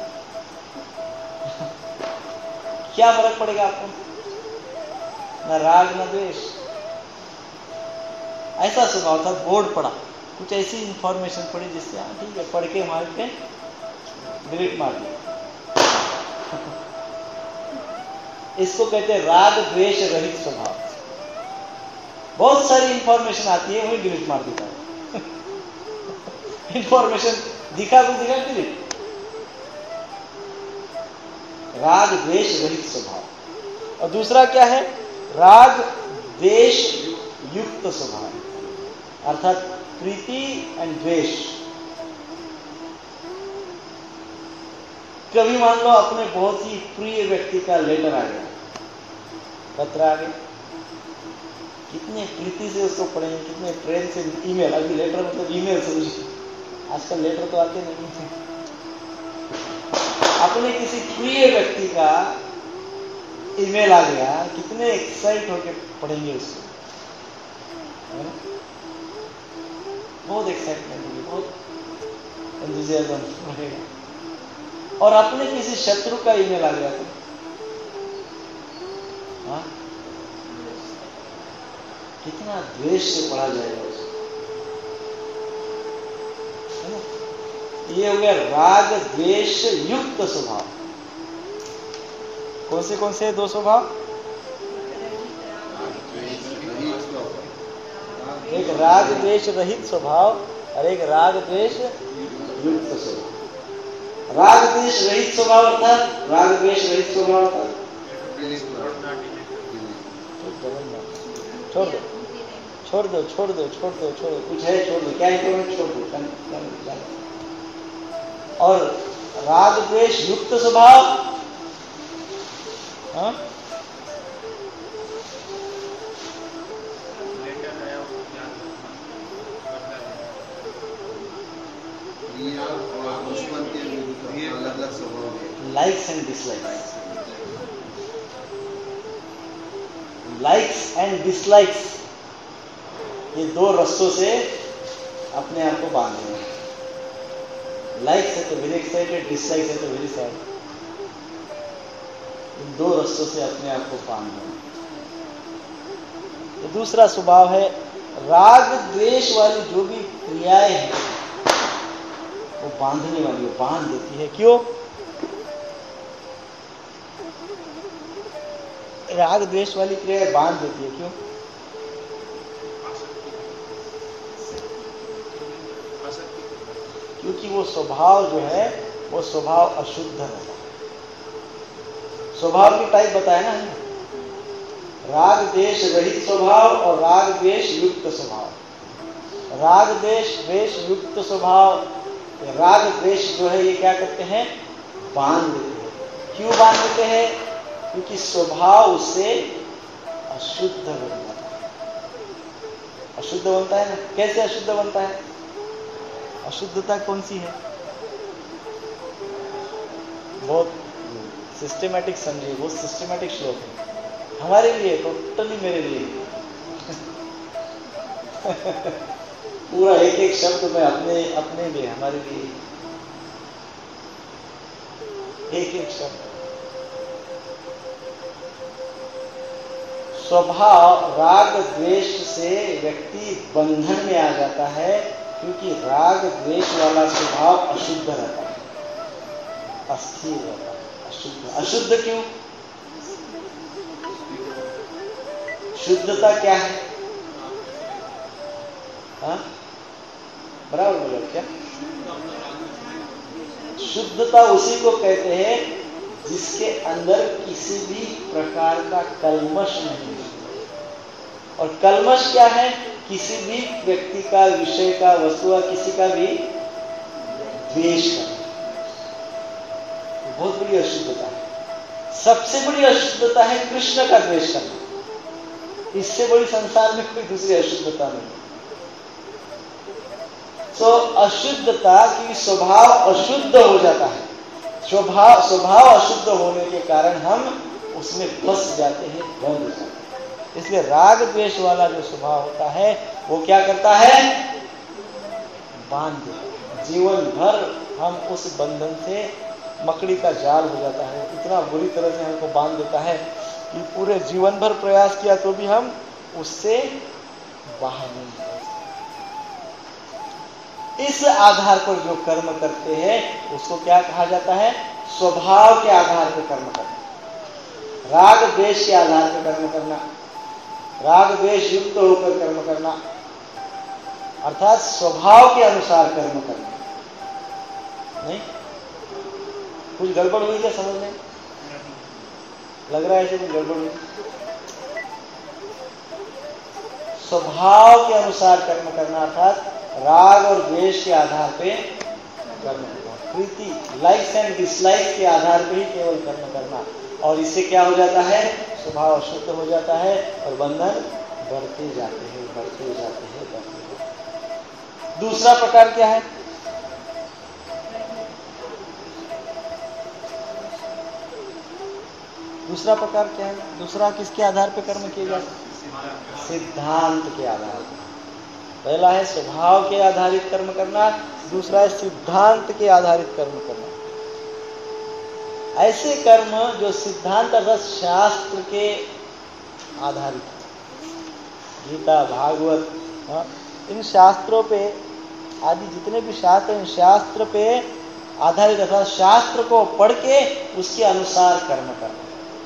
क्या फर्क पड़ेगा आपको? न राग न द्वेष, ऐसा स्वभाव था। बोर्ड पढ़ा, कुछ ऐसी इंफॉर्मेशन पड़ी जिससे हाँ ठीक है, पढ़ के मार के डिलीट मार दिया। इसको कहते हैं राग द्वेष रहित स्वभाव। बहुत सारी इंफॉर्मेशन आती है, वही डिलीट मार देता है। इंफॉर्मेशन दिखा तो दिखा डिलीट। राग द्वेष रहित स्वभाव। और दूसरा क्या है? राग द्वेष युक्त स्वभाव, अर्थात प्रीति एंड द्वेष। कभी मान लो अपने बहुत ही प्रिय व्यक्ति का लेटर आ गया, पत्र आ गया, कितने प्रीति से उसको पढ़ेंगे, कितने प्रेम से ईमेल। अभी लेटर मतलब ईमेल समझिए, आजकल लेटर तो आते नहीं थे। अपने किसी प्रिय व्यक्ति का ईमेल आ गया, कितने एक्साइट होके पढ़ेंगे उसको, है ना? बहुत एक्साइटमेंट होगी, बहुत एंथुसियाज्म रहेगा। और अपने किसी शत्रु का ईमेल आ गया तो हाँ, कितना द्वेष से पढ़ा जाएगा उसको, है ना? ये हो गया राग द्वेष युक्त स्वभाव। कौन से कौन से दो स्वभाव? एक राग द्वेष रहित स्वभाव और एक राग द्वेष युक्त स्वभाव। राग द्वेष रहित स्वभाव अर्थात राग द्वेष रहित स्वभाव अर्थात छोड़ दो छोड़ दो छोड़ दो छोड़ दो छोड़ दो कुछ है छोड़ दो, क्या इंप्रूवमेंट छोड़ दो। और राग द्वेष युक्त स्वभाव, हाँ, likes and dislikes, likes and dislikes, ये दो रस्सों से अपने आप को बांध रहे हैं। लाइक्स है तो वेरी एक्साइटेड, डिसलाइक्स है तो वेरी सैड। इन दो रस्सों से अपने आप को बांध रहे हैं। ये दूसरा स्वभाव है राग द्वेष वाली जो भी क्रियाएं हैं वो बांधने वाली, वो बांध देती है। क्यों? राग द्वेष वाली क्रियाएं बांध देती है, क्यों? क्योंकि वो स्वभाव जो है वो स्वभाव अशुद्ध रहता है। स्वभाव की टाइप बताया ना हमने, राग द्वेष रहित स्वभाव और राग द्वेष युक्त स्वभाव। राग द्वेष द्वेष युक्त स्वभाव, राग द्वेष जो है ये क्या करते हैं? बांध देते हैं। क्यों बांध देते हैं? क्योंकि स्वभाव उससे अशुद्ध बन जाता है। अशुद्ध बनता है ना? कैसे अशुद्ध बनता है? अशुद्धता कौन सी है? बहुत सिस्टेमैटिक समझिए, बहुत सिस्टेमैटिक श्लोक है हमारे लिए, टोटली मेरे लिए। पूरा एक एक शब्द में अपने अपने लिए, हमारे लिए एक एक शब्द। स्वभाव राग द्वेष से व्यक्ति बंधन में आ जाता है, क्योंकि राग द्वेष वाला स्वभाव अशुद्ध रहता है, अस्थिर रहता है, अशुद्ध। अशुद्ध क्यों? शुद्धता क्या है? हाँ, बराबर बोलो क्या? शुद्धता उसी को कहते हैं जिसके अंदर किसी भी प्रकार का कल्मश नहीं है। और कल्मश क्या है? किसी भी व्यक्ति का, विषय का, वस्तु का, किसी का भी द्वेष करना। बहुत बड़ी अशुद्धता है। सबसे बड़ी अशुद्धता है कृष्ण का द्वेष करना। इससे बड़ी संसार में कोई दूसरी अशुद्धता नहीं। तो अशुद्धता की स्वभाव अशुद्ध हो जाता है। स्वभाव स्वभाव अशुद्ध होने के कारण हम उसमें फंस जाते हैं, बंध हो जाते हैं। इसलिए राग द्वेष वाला जो स्वभाव होता है वो क्या करता है? बांध देता है। जीवन भर हम उस बंधन से, मकड़ी का जाल हो जाता है, इतना बुरी तरह से हमको बांध देता है कि पूरे जीवन भर प्रयास किया तो भी हम उससे बाहर नहीं निकल सकते। इस आधार पर जो कर्म करते हैं उसको क्या कहा जाता है? स्वभाव के आधार पर कर्म करना, राग द्वेष के आधार पर कर्म करना, राग द्वेष युक्त होकर कर्म करना, अर्थात स्वभाव के अनुसार कर्म करना। नहीं, कुछ गड़बड़ हुई क्या समझने? लग रहा है ऐसे कुछ गड़बड़ हुई? स्वभाव के अनुसार कर्म करना अर्थात राग और द्वेष के आधार पे कर्म करना, प्रीति, लाइक्स एंड डिसलाइक्स के आधार पे ही केवल कर्म करना। और इससे क्या हो जाता है? स्वभाव अशुद्ध हो जाता है और बंधन बढ़ते जाते हैं, बढ़ते जाते हैं, बढ़ते जाते हैं। दूसरा प्रकार क्या है? दूसरा प्रकार क्या है? दूसरा किसके आधार पे कर्म किए जाते हैं? सिद्धांत के आधार पर। पहला है स्वभाव के आधारित कर्म करना, दूसरा है सिद्धांत के आधारित कर्म करना। ऐसे कर्म जो सिद्धांत अर्थात शास्त्र के आधारित, गीता, भागवत, हाँ, इन शास्त्रों पे, आदि जितने भी शास्त्र, इन शास्त्र पे आधारित अर्थात शास्त्र को पढ़ के उसके अनुसार कर्म करना,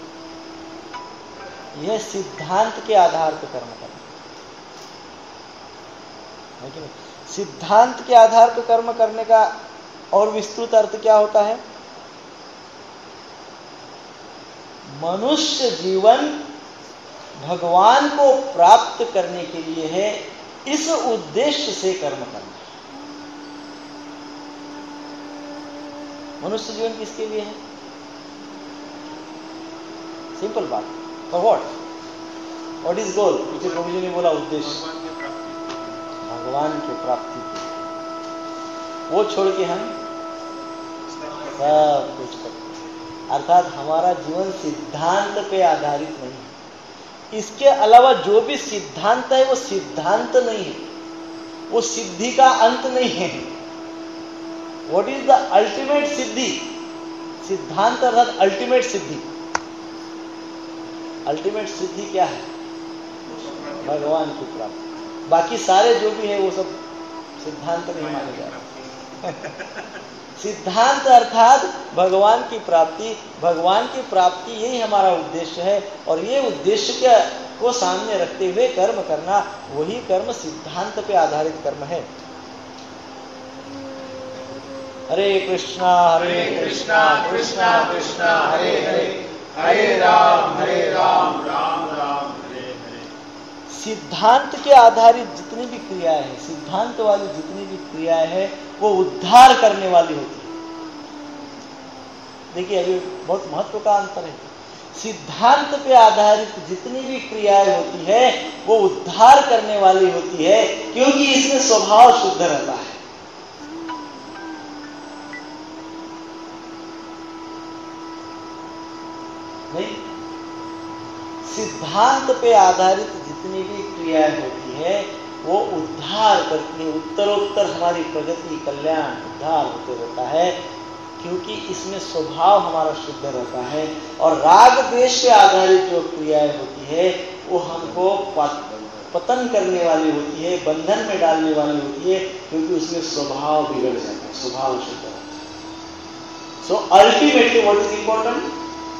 यह सिद्धांत के आधार पर कर्म करना है कि नहीं? सिद्धांत के आधार पर कर्म करने का और विस्तृत अर्थ क्या होता है? मनुष्य जीवन भगवान को प्राप्त करने के लिए है, इस उद्देश्य से कर्म करना। मनुष्य जीवन किसके लिए है? सिंपल बात। For what? What is goal? पीछे प्रभु जी ने बोला उद्देश्य भगवान की प्राप्ति के, वो छोड़ के हम सब कुछ करते हैं। अर्थात हमारा जीवन सिद्धांत पे आधारित नहीं है। इसके अलावा जो भी सिद्धांत है वो सिद्धांत नहीं है, वो सिद्धि का अंत नहीं है। What is the ultimate siddhi? सिद्धांत अर्थात अल्टीमेट सिद्धि। अल्टीमेट सिद्धि क्या है? भगवान की प्राप्ति। बाकी सारे जो भी है वो सब सिद्धांत नहीं माने जाते। सिद्धांत अर्थात भगवान की प्राप्ति। भगवान की प्राप्ति यही हमारा उद्देश्य है, और ये उद्देश्य के को सामने रखते हुए कर्म करना, वही कर्म सिद्धांत पे आधारित कर्म है। हरे कृष्णा हरे कृष्णा कृष्णा कृष्णा हरे हरे, हरे राम हरे राम राम राम हरे हरे। सिद्धांत के आधारित जितनी भी क्रियाएं हैं, सिद्धांत वाली जितनी भी क्रियाएं हैं, वो उद्धार करने वाली होती है। देखिए अभी बहुत महत्व का अंतर है। सिद्धांत पे आधारित जितनी भी क्रियाएं होती है वो उद्धार करने वाली होती है, क्योंकि इसमें स्वभाव शुद्ध रहता है। नहीं, सिद्धांत पे आधारित जितनी भी क्रियाएं होती है वो उद्धार करती है, उत्तरोत्तर हमारी प्रगति, कल्याण, उद्धार होते रहता है, क्योंकि इसमें स्वभाव हमारा शुद्ध रहता है। और राग द्वेष पे आधारित जो क्रियाएं होती है वो हमको पतन करने वाली होती है, बंधन में डालने वाली होती है, क्योंकि उसमें स्वभाव बिगड़ जाता है, स्वभाव शुद्ध रहता है। So ultimately what is important?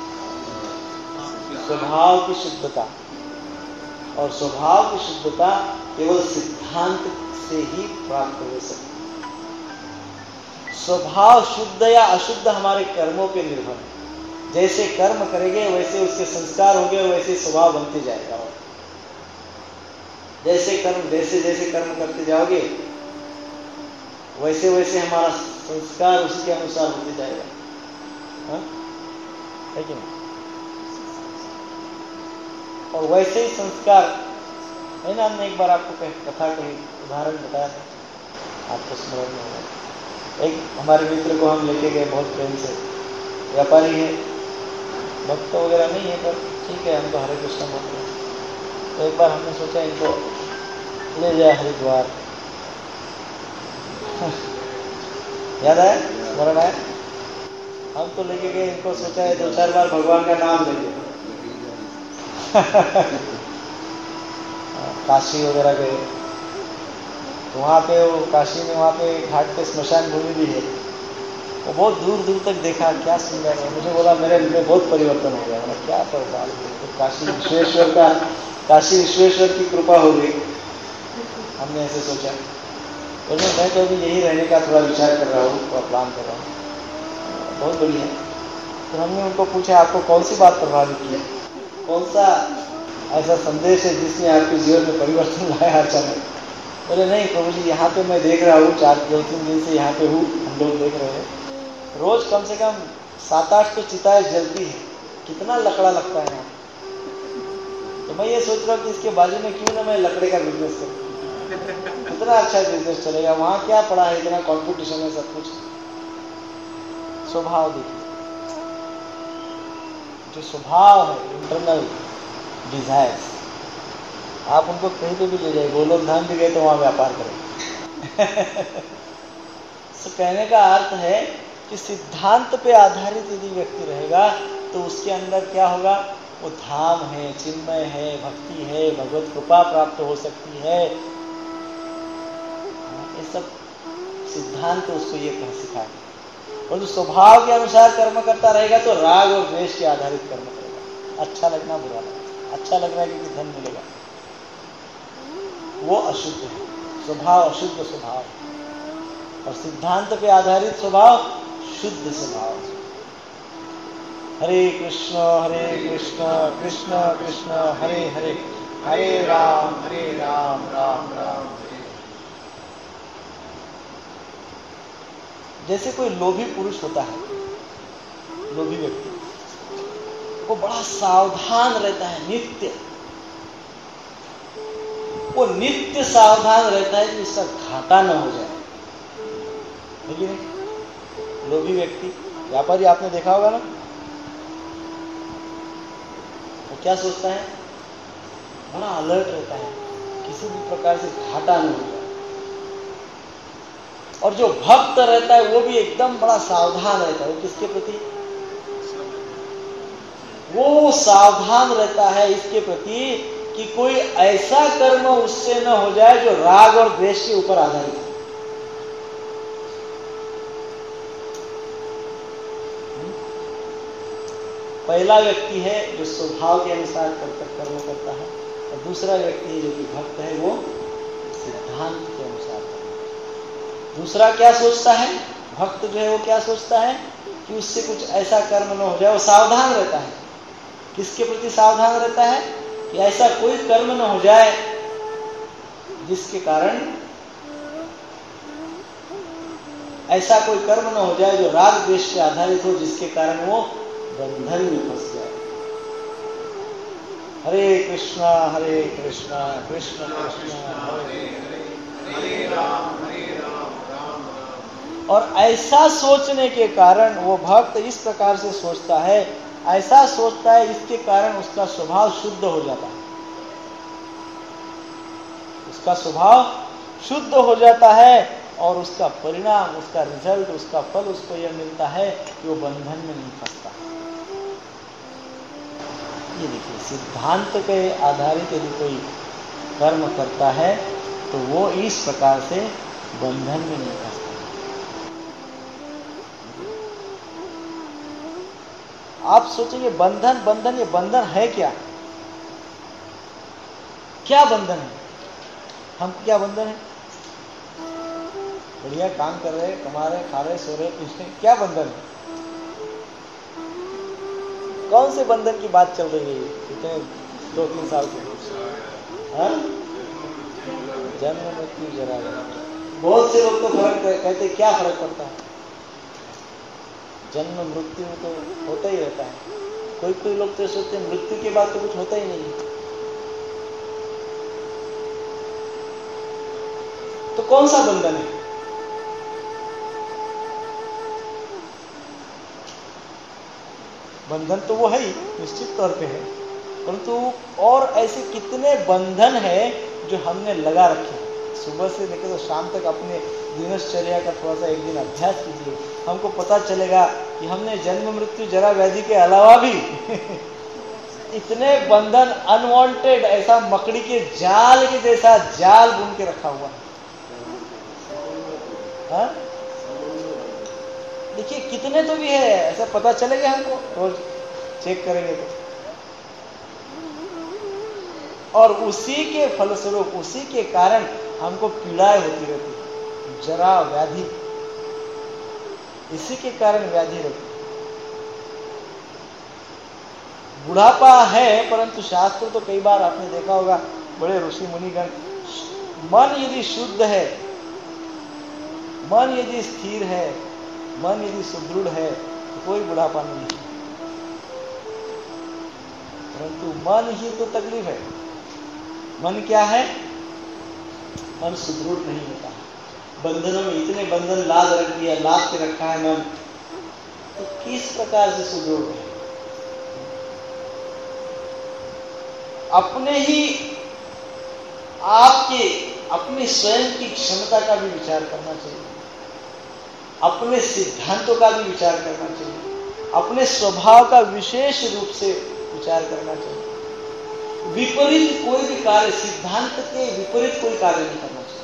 स्वभाव की शुद्धता। और स्वभाव की शुद्धता केवल सिद्धांत से ही प्राप्त हो सकती है। स्वभाव शुद्ध या अशुद्ध हमारे कर्मों पे निर्भर है। जैसे कर्म करेंगे वैसे उसके संस्कार होंगे और वैसे स्वभाव बनते जाएगा। जैसे कर्म जैसे जैसे कर्म करते जाओगे वैसे वैसे हमारा संस्कार उसी के अनुसार होते जाएगा, हाँ? है कि नहीं? और वैसे ही संस्कार है ना। हमने एक बार आपको कथा कही, उदाहरण बताया था, आपको स्मरण में होगा। एक हमारे मित्र को हम लेके गए बहुत प्रेम से, व्यापारी है, भक्त वगैरह नहीं है, पर ठीक है, हम तो हरे कृष्ण बोलते हैं। तो एक बार हमने सोचा इनको ले जाए हरिद्वार। याद आया? स्मरण आया? हम तो लेके गए इनको, सोचा है दो चार बार भगवान का नाम लेंगे। काशी वगैरह गए तो वहाँ पे वो काशी में वहाँ पे घाट पे स्मशान भूमि भी है। वो बहुत दूर दूर तक देखा, क्या सुंदर है। मुझे बोला मेरे में बहुत परिवर्तन हो गया। मतलब क्या परिवर्तन? तो काशी विश्वेश्वर का काशी विश्वेश्वर की कृपा हो गई। हमने ऐसे सोचा, और मैं तो अभी यही रहने का थोड़ा विचार कर रहा हूँ, थोड़ा प्लान कर रहा हूँ। बहुत बढ़िया। तो हमने उनको पूछा आपको कौन सी बात प्रभावित की, कौन सा ऐसा संदेश है जिसने आपके जीवन में परिवर्तन लाया अचानक? बोले नहीं प्रभु जी, यहाँ पे मैं देख रहा हूँ, चार दो तीन दिन से यहाँ पे हूँ, हम लोग देख रहे हैं, रोज कम से कम सात आठ तो चिताएं जलती है। कितना लकड़ा लगता है यहाँ। तो मैं ये सोच रहा हूँ कि इसके बाजू में क्यों ना मैं लकड़े का बिजनेस करूँ, इतना अच्छा बिजनेस चलेगा। वहाँ क्या पड़ा है, इतना कॉम्पिटिशन है, सब कुछ। स्वभाव देखिए, जो स्वभाव है, इंटरनल डिजायर्स, आप उनको कहीं पे भी ले जाए, गोलोक धाम भी गए तो वहां व्यापार करें। तो कहने का अर्थ है कि सिद्धांत पे आधारित यदि व्यक्ति रहेगा तो उसके अंदर क्या होगा, वो धाम है, चिन्मय है, भक्ति है, भगवत कृपा प्राप्त हो सकती है। ये सब सिद्धांत उसको ये कह सिखाए। और जो स्वभाव के अनुसार कर्म करता रहेगा तो राग और द्वेष के आधारित कर्म करेगा। अच्छा लगना, बुरा लगना, अच्छा लग रहा है क्योंकि धन मिलेगा, वो अशुद्ध है, स्वभाव अशुद्ध स्वभाव। और सिद्धांत पे आधारित स्वभाव शुद्ध स्वभाव। हरे कृष्ण हरे कृष्ण कृष्ण कृष्ण हरे हरे, हरे राम हरे राम राम राम हरे। जैसे कोई लोभी पुरुष होता है, लोभी व्यक्ति, वो बड़ा सावधान रहता है, नित्य वो नित्य सावधान रहता है कि उसका घाटा न हो जाए। लेकिन लोभी व्यक्ति, व्यापारी आपने देखा होगा ना, वो क्या सोचता है, बड़ा अलर्ट रहता है, किसी भी प्रकार से घाटा न हो जाए। और जो भक्त रहता है वो भी एकदम बड़ा सावधान रहता है। वो किसके प्रति, वो सावधान रहता है इसके प्रति कि कोई ऐसा कर्म उससे न हो जाए जो राग और द्वेष के ऊपर आधारित है। पहला व्यक्ति है जो स्वभाव के अनुसार कर्म करता है, और दूसरा व्यक्ति है जो कि भक्त है, वो सिद्धांत के अनुसार करता है। दूसरा क्या सोचता है, भक्त जो है वो क्या सोचता है कि उससे कुछ ऐसा कर्म न हो जाए, वो सावधान रहता है। किसके प्रति सावधान रहता है कि ऐसा कोई कर्म न हो जाए जिसके कारण, ऐसा कोई कर्म न हो जाए जो राग द्वेष पे आधारित हो, जिसके कारण वो बंधन में फंस जाए। हरे कृष्णा हरे कृष्णा कृष्ण कृष्ण हरे हरे, हरे राम हरे राम राम राम। और ऐसा सोचने के कारण वो भक्त इस प्रकार से सोचता है, ऐसा सोचता है, इसके कारण उसका स्वभाव शुद्ध हो जाता है। उसका स्वभाव शुद्ध हो जाता है और उसका परिणाम, उसका रिजल्ट, उसका फल उसको यह मिलता है कि वो बंधन में नहीं फंसता। ये देखिए, सिद्धांत पे आधारित यदि कोई कर्म करता है तो वो इस प्रकार से बंधन में नहीं फंसता। आप सोचेंगे बंधन बंधन, ये बंधन है क्या, क्या बंधन है, हम क्या बंधन है, बढ़िया काम कर रहे, कमा रहे, खा रहे, सो रहे, पीछे, क्या बंधन है, कौन से बंधन की बात चल रही है इतने दो तीन साल से? हाँ, जन्म मृत्यु जरा। बहुत से लोग तो फर्क कहते, क्या फर्क पड़ता है, जन्म मृत्यु तो होता ही रहता है। कोई कोई लोग तो सोचते हैं मृत्यु के बाद तो कुछ होता ही नहीं। तो कौन सा बंधन है? बंधन तो वो है ही, निश्चित तौर पे है, परंतु और ऐसे कितने बंधन है जो हमने लगा रखे हैं। सुबह से लेकर तो शाम तक अपने दिनचर्या का थोड़ा सा एक दिन अभ्यास कीजिए, हमको पता चलेगा कि हमने जन्म मृत्यु जरा व्याधि के अलावा भी इतने बंधन अनवांटेड, ऐसा मकड़ी के जाल के जैसा जाल बुन के रखा हुआ है। हाँ? देखिए कितने तो भी है, ऐसा पता चलेगा हमको, रोज चेक करेंगे तो। और उसी के फलस्वरूप, उसी के कारण हमको पीड़ाएं होती रहती, जरा व्याधि, इसी के कारण व्याधि रहती। बुढ़ापा है, परंतु शास्त्र तो कई बार आपने देखा होगा, बड़े ऋषि मुनिगण, मन यदि शुद्ध है, मन यदि स्थिर है, मन यदि सुदृढ़ है तो कोई बुढ़ापा नहीं है। परंतु मन ही तो तकलीफ है। मन क्या है? मन सुदृढ़ नहीं होता। बंधनों में इतने बंधन लाद रख दिया, लाद के रखा है मन, तो किस प्रकार से सुदृढ़ है? अपने ही आपके अपने स्वयं की क्षमता का भी विचार करना चाहिए, अपने सिद्धांतों का भी विचार करना चाहिए, अपने स्वभाव का विशेष रूप से विचार करना चाहिए। विपरीत कोई भी कार्य, सिद्धांत के विपरीत कोई कार्य नहीं करना चाहिए।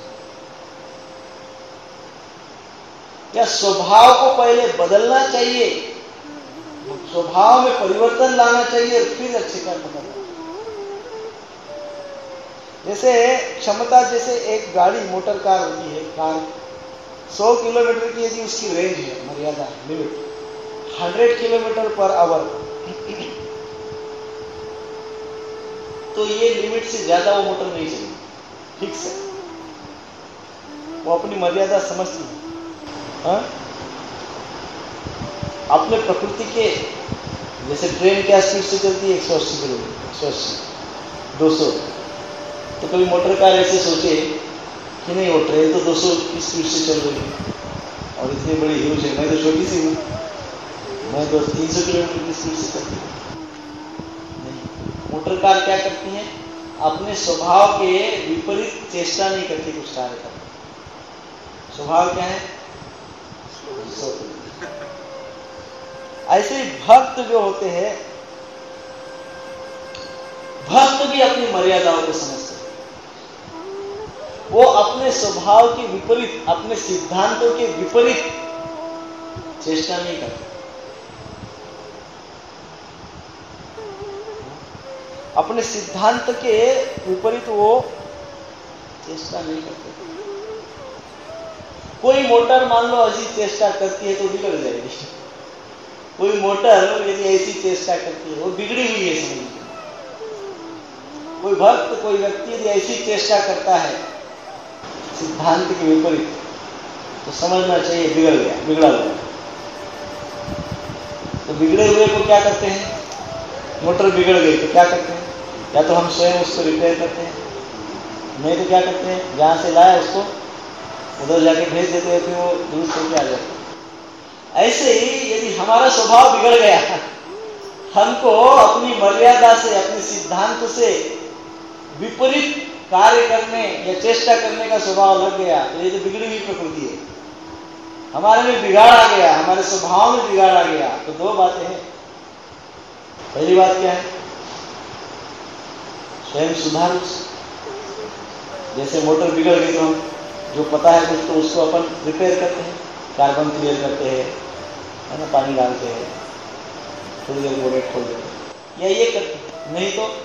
या स्वभाव को पहले बदलना चाहिए, स्वभाव में परिवर्तन लाना चाहिए और फिर अच्छे कर्म करना चाहिए। जैसे क्षमता, जैसे एक गाड़ी मोटर कार होती है, कार सौ किलोमीटर की यदि उसकी रेंज है, मर्यादा लिमिट सौ किलोमीटर पर आवर, तो ये लिमिट से ज्यादा वो मोटर नहीं चलेगी, ठीक से वो अपनी मर्यादा समझती है। हाँ? अपने प्रकृति के, जैसे ट्रेन क्या स्पीड से चलती है, एक सौ अस्सी किलोमीटर, एक सौ अस्सी, दो सौ। तो कभी मोटर कार ऐसे सोचे कि नहीं, वो ट्रेन तो दो सौ की स्पीड से चल रही है और इतनी बड़ी ह्यूज है, मैं तो छोटी सी हूँ, मैं तो तीन सौ किलोमीटर की स्पीड से चलती हूँ। नहीं, मोटर कार क्या करती है, अपने स्वभाव के विपरीत चेष्टा नहीं करती कुछ कार्य करने। स्वभाव क्या है, ऐसे ही भक्त जो होते हैं, भक्त भी अपनी मर्यादाओं को समझते हैं। वो अपने स्वभाव के विपरीत, अपने सिद्धांतों के विपरीत चेष्टा नहीं करते। अपने सिद्धांत के विपरीत वो चेष्टा नहीं करते। कोई मोटर मान लो ऐसी चेष्टा करती है तो बिगड़ जाएगी। कोई मोटर यदि ऐसी चेष्टा करती है, वो बिगड़ी हुई है समझ। कोई भक्त, कोई व्यक्ति यदि ऐसी चेष्टा करता है सिद्धांत के विपरीत, तो समझना चाहिए बिगड़ गया, बिगड़ा हुआ। तो बिगड़े हुए को क्या करते हैं, मोटर बिगड़ गई तो क्या करते हैं, या तो हम स्वयं उसको रिपेयर करते हैं, नहीं तो क्या करते हैं, जहां से लाया उसको उधर जाके भेज देते हैं, फिर वो दुरुस्त होकर आ जाते हैं। ऐसे ही यदि हमारा स्वभाव बिगड़ गया, हमको अपनी मर्यादा से, अपने सिद्धांत से विपरीत कार्य करने या चेष्टा करने का स्वभाव लग गया, तो ये तो बिगड़ी हुई प्रकृति है। हमारे में बिगाड़ आ गया, हमारे स्वभाव में बिगाड़ आ गया। तो दो बातें हैं। पहली बात क्या है, स्वयं सुधार। जैसे मोटर बिगड़ गई तो हम जो पता है कुछ, तो उसको अपन रिपेयर करते हैं, कार्बन क्लियर करते हैं, है ना, पानी डालते हैं, थोड़ी देर बोनेट खोल देते हैं, या ये करते हैं। नहीं तो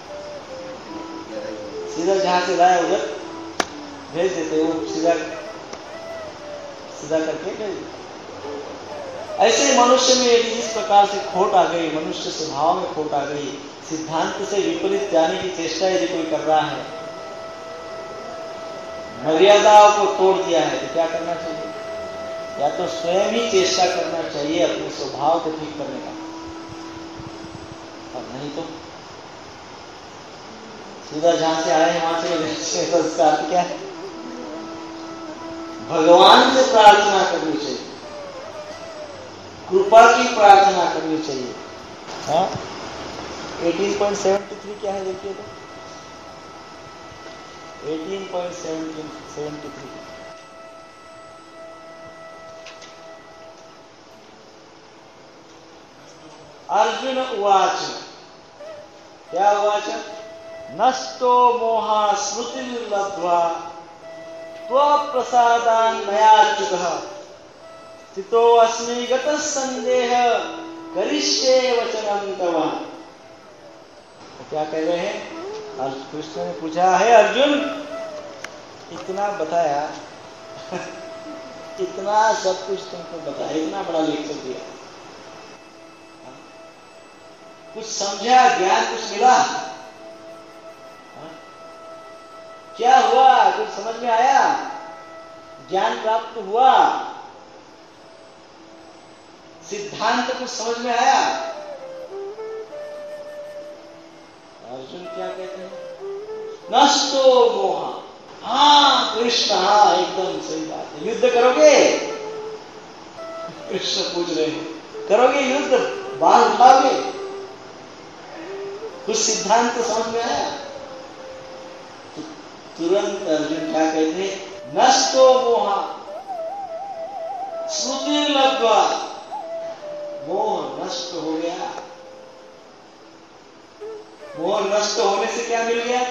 सीधा जहां से लाया उधर भेज देते, वो सीधा सीधा करके भेज देते। ऐसे मनुष्य में यदि इस प्रकार से खोट आ गई, मनुष्य स्वभाव में खोट आ गई, सिद्धांत से विपरीत जाने की चेष्टा यदि कोई कर रहा है, मर्यादाओं को तोड़ दिया है, तो क्या करना चाहिए, या तो स्वयं ही चेष्टा करना चाहिए अपने स्वभाव को ठीक करने का, और नहीं तो सीधा जहां से आए वहां से संस्कार क्या है, भगवान से प्रार्थना करनी चाहिए, कृपा की प्रार्थना करनी चाहिए। हाँ, अठारह पॉइंट सेवन थ्री क्या है देखिए तो, अठारह पॉइंट सेवन थ्री। अर्जुन उवाच, क्या उवाच, नष्टो मोहा स्मृतिर्लब्ध्वा त्वप्रसादान् मयाच्युतः स्थितो अस्मि गतः संदेह करिष्ये वचनं तव। क्या कह रहे हैं, और कृष्ण ने पूछा है अर्जुन, इतना बताया इतना सब कुछ तुमको बताया, इतना बड़ा लेक्चर दिया, कुछ समझा, ज्ञान कुछ मिला, क्या हुआ, कुछ समझ में आया, ज्ञान प्राप्त हुआ, सिद्धांत कुछ समझ में आया। अर्जुन क्या कहते हैं, नष्टो मोहा। हाँ कृष्ण, हाँ एकदम सही बात है, युद्ध करोगे, कृष्ण पूछ रहे हैं, करोगे युद्ध, बाण उठाओगे, कुछ सिद्धांत तो समझ में आया? तो तुरंत अर्जुन क्या कहते, नष्टो मोह श्रुति लब्ध्वा, मोह नष्ट हो गया। मोह नष्ट होने से क्या मिल गया?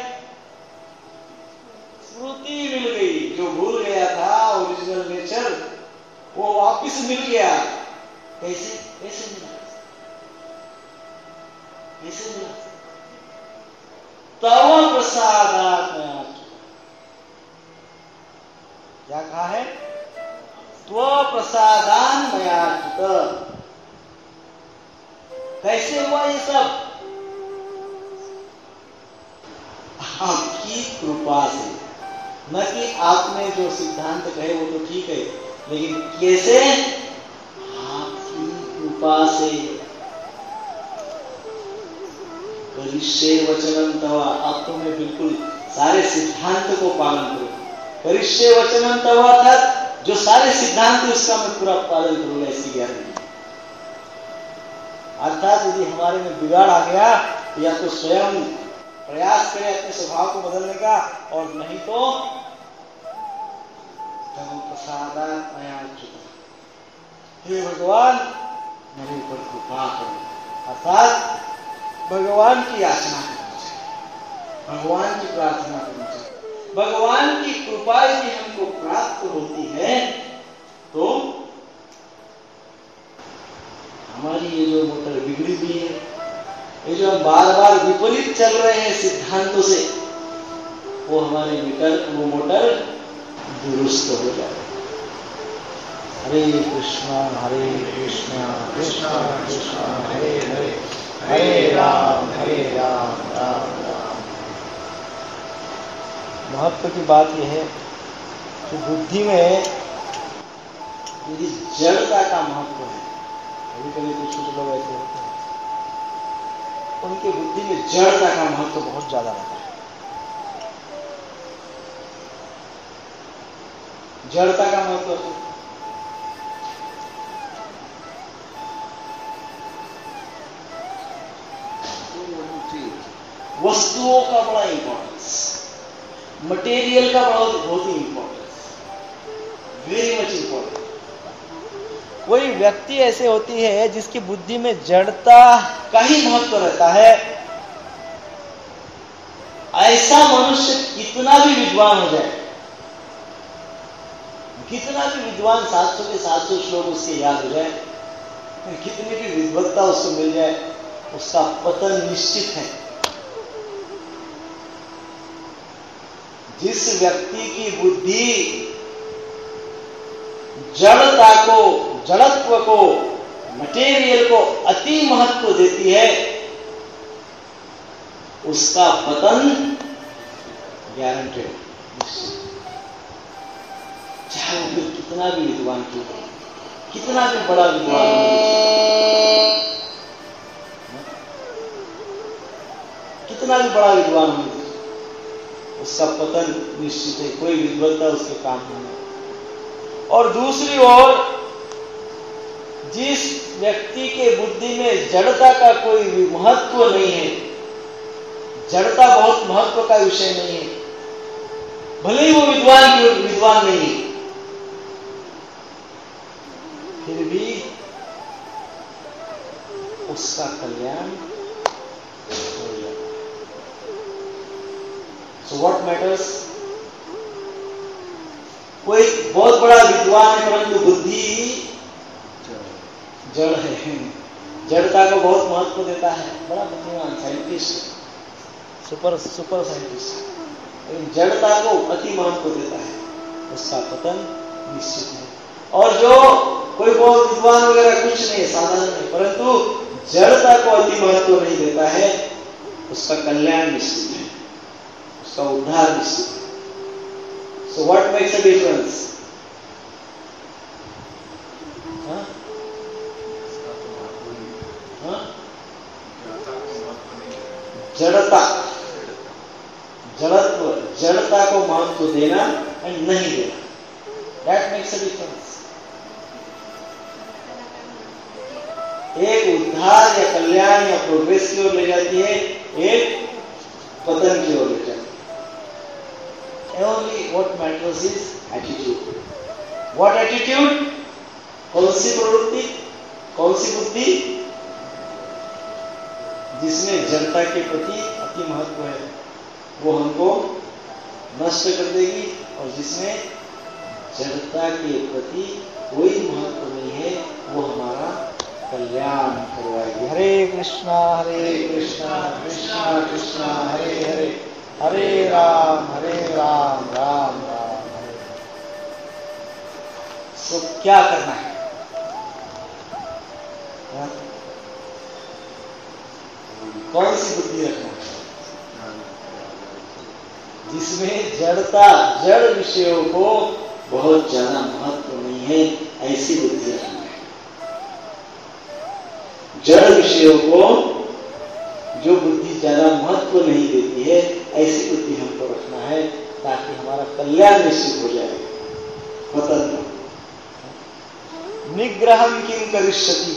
स्मृति मिल गई। जो भूल गया था ओरिजिनल नेचर, वो वापस मिल गया। कैसे? कैसे मिला? कैसे मिला? तव प्रसादात् मया च्युत। क्या कहा है? त्व प्रसादान् मया च्युत। कैसे हुआ ये सब? आपकी कृपा से। न कि आपने जो सिद्धांत कहे वो तो ठीक है, लेकिन कैसे? आपकी कृपा से। करिष्ये वचनं तव, आप तो मैं बिल्कुल सारे सिद्धांत को पालन करूं। करिष्ये वचनं तव अर्थात जो सारे सिद्धांत है उसका मैं पूरा पालन करूंगा, इसकी गारंटी। अर्थात यदि हमारे में बिगाड़ आ गया तो या तो स्वयं प्रयास करें अपने स्वभाव को बदलने का, और नहीं तो तव प्रसादात् मया च्युत। हे भगवान, मेरे ऊपर कृपा करो। अर्थात भगवान की याचना करनी चाहिए, भगवान की प्रार्थना करनी चाहिए। भगवान की कृपा यदि हमको प्राप्त होती है तो हमारी ये जो मोटर बिगड़ी हुई है, ये जो हम बार बार विपरीत चल रहे हैं सिद्धांतों से, वो हमारे मीटर वो मोटर दुरुस्त हो जाए। हरे कृष्णा हरे कृष्णा कृष्णा कृष्णा हरे हरे, हरे राम हरे राम राम राम। महत्व की बात यह है कि बुद्धि में यदि जड़ता का महत्व है, कभी कभी कुछ कुछ लोग ऐसे होते हैं उनकी बुद्धि में जड़ता का महत्व बहुत ज्यादा रहता है। जड़ता का महत्व वस्तुओं का बड़ा इंपॉर्टेंस, मटेरियल का बड़ा बहुत ही इंपॉर्टेंस, वेरी मच इंपॉर्टेंट। कोई व्यक्ति ऐसे होती है जिसकी बुद्धि में जड़ता का ही महत्व रहता है, ऐसा मनुष्य कितना भी विद्वान हो जाए, कितना भी विद्वान सात सौ के सात सौ श्लोक उसके याद हो जाए, कितनी भी विद्वत्ता उसको मिल जाए, उसका पतन निश्चित है। जिस व्यक्ति की बुद्धि जड़ता को, जड़त्व को, मटेरियल को अति महत्व देती है, उसका पतन गारंटेड, चाहे वो कितना भी विद्वान क्यों हो, कितना भी बड़ा विद्वान हो, कितना भी बड़ा विद्वान हो, उसका पतन निश्चित है। कोई विद्वत्ता उसके काम नहीं है। और दूसरी ओर जिस व्यक्ति के बुद्धि में जड़ता का कोई महत्व नहीं है, जड़ता बहुत महत्व का विषय नहीं है, भले ही वो विद्वान की विद्वान नहीं है, फिर भी उसका कल्याण हो जाता है। So what matters? कोई बहुत बड़ा विद्वान है परंतु बुद्धि जड़ है, जड़ता को बहुत महत्व देता है, बड़ा बुद्धिमान साइंटिस्ट, सुपर सुपर साइंटिस्ट, लेकिन जड़ता को अति महत्व देता है, उसका पतन निश्चित है। और जो कोई बहुत विद्वान वगैरह कुछ नहीं, साधारण है, परंतु जड़ता को अति महत्व नहीं देता है, उसका कल्याण निश्चित है, उसका उद्धार निश्चित है। So what makes a difference? हाँ? हाँ? जड़ता, जड़त्व, जड़ता को महत्व देना एंड नहीं देना, that makes a difference. एक उद्धार या कल्याण या प्रोग्रेस की ओर ले जाती है, एक पतन की ओर ले जाती है। Only what matters is attitude. What attitude? कौन सी प्रवृत्ति, कौन सी बुद्धि जिसमें जड़ता के प्रति अति महत्व है, वो हमको नष्ट कर देगी, और जिसमें जड़ता के प्रति कोई महत्व नहीं है, वो हमारा कल्याण करवाएगी। हरे कृष्णा हरे कृष्णा कृष्णा कृष्णा हरे हरे, हरे राम हरे राम राम राम हरे। सो क्या करना है? हा? कौन सी बुद्धि रखना है? जिसमें जड़ता, जड़ विषयों को बहुत ज्यादा महत्व नहीं है, ऐसी बुद्धि रखना है। जड़ विषयों को जो बुद्धि ज्यादा महत्व नहीं देती है, ऐसी बुद्धि हमको रखना है, ताकि हमारा कल्याण निश्चित हो जाए। पतन निग्रहम किम करिष्यति,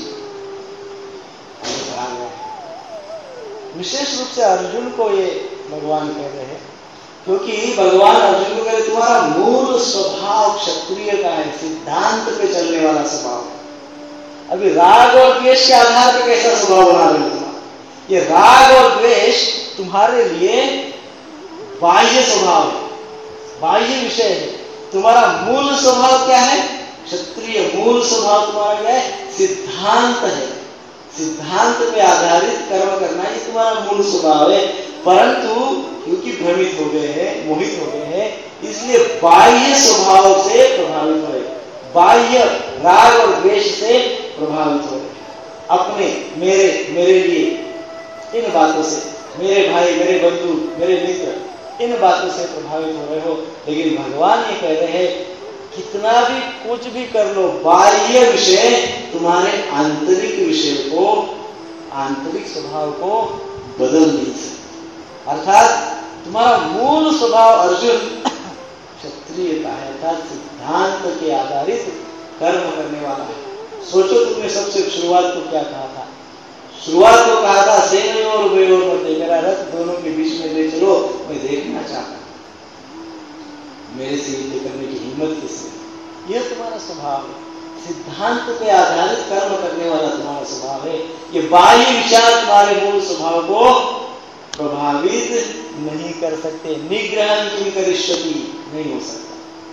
विशेष रूप से अर्जुन को ये भगवान कह रहे हैं, क्योंकि भगवान अर्जुन को कह रहे तुम्हारा मूल स्वभाव क्षत्रिय का है, सिद्धांत पे चलने वाला स्वभाव। अभी राग और द्वेष के आधार पर कैसा स्वभाव बना रहे हो? ये राग और द्वेष तुम्हारे लिए बाह्य स्वभाव है, बाह्य विषय है। तुम्हारा मूल स्वभाव क्या है? क्षत्रिय। मूल स्वभाव तुम्हारा क्या है? सिद्धांत है। सिद्धांत पे आधारित कर्म करना ये तुम्हारा मूल स्वभाव है, परंतु क्योंकि भ्रमित हो गए हैं, मोहित हो गए हैं, इसलिए बाह्य स्वभाव से प्रभावित हो रहे, बाह्य राग और द्वेष से प्रभावित हो रहे, अपने मेरे मेरे लिए इन बातों से, मेरे भाई मेरे बंधु मेरे मित्र इन बातों से प्रभावित हो रहे हो। लेकिन भगवान ये कह रहे हैं कितना भी कुछ भी कर लो, बाह्य विषय तुम्हारे आंतरिक विषय को, आंतरिक स्वभाव को बदल नहीं सकते। अर्थात तुम्हारा मूल स्वभाव अर्जुन क्षत्रिय का है, अर्थात सिद्धांत के आधारित कर्म करने वाला है। सोचो तुमने सबसे शुरुआत को क्या कहा था? शुरुआत को कहा था सेनयों और उभयोर मध्ये, मेरा रथ दोनों के बीच में ले चलो, मैं देखना चाहता, मेरे से युद्ध करने की हिम्मत किसने? यह तुम्हारा स्वभाव है, सिद्धांत पे आधारित कर्म करने वाला तुम्हारा स्वभाव है। ये बाह्य विचार तुम्हारे मूल स्वभाव को प्रभावित नहीं कर सकते। निग्रहण किम करिष्यति, नहीं हो सकता।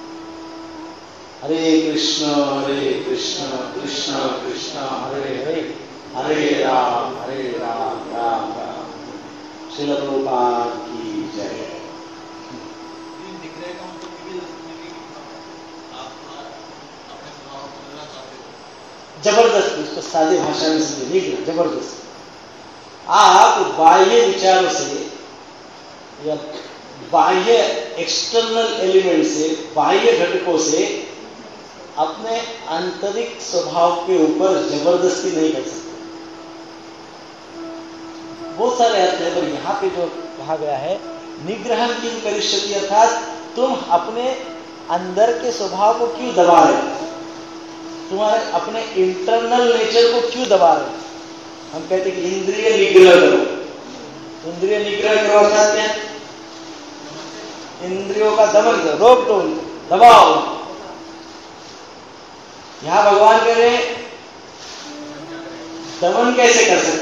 हरे कृष्ण हरे कृष्ण कृष्ण कृष्ण हरे हरे, हरे राम हरे राम राम राम। श्रील प्रभुपाद की जय। जबरदस्ती, उसको सादी भाषा में समझे, जबरदस्ती आप बाह्य विचारों से या बाह्य एक्सटर्नल एलिमेंट से, बाह्य घटकों से अपने आंतरिक स्वभाव के ऊपर जबरदस्ती नहीं कर सकते। बहुत सारे अर्थ है, पर यहाँ पे जो कहा गया है निग्रहण किम करिष्यति, अर्थात तुम अपने अंदर के स्वभाव को क्यों दबा रहे हो, तुम्हारे अपने इंटरनल नेचर को क्यों दबा रहे हो? हम कहते कि इंद्रिय निग्रह करो। इंद्रिय निग्रह करो अर्थात क्या? इंद्रियों का दमन करो, रोक दो, दबाओ। यहां भगवान कह रहे दमन कैसे कर सकते?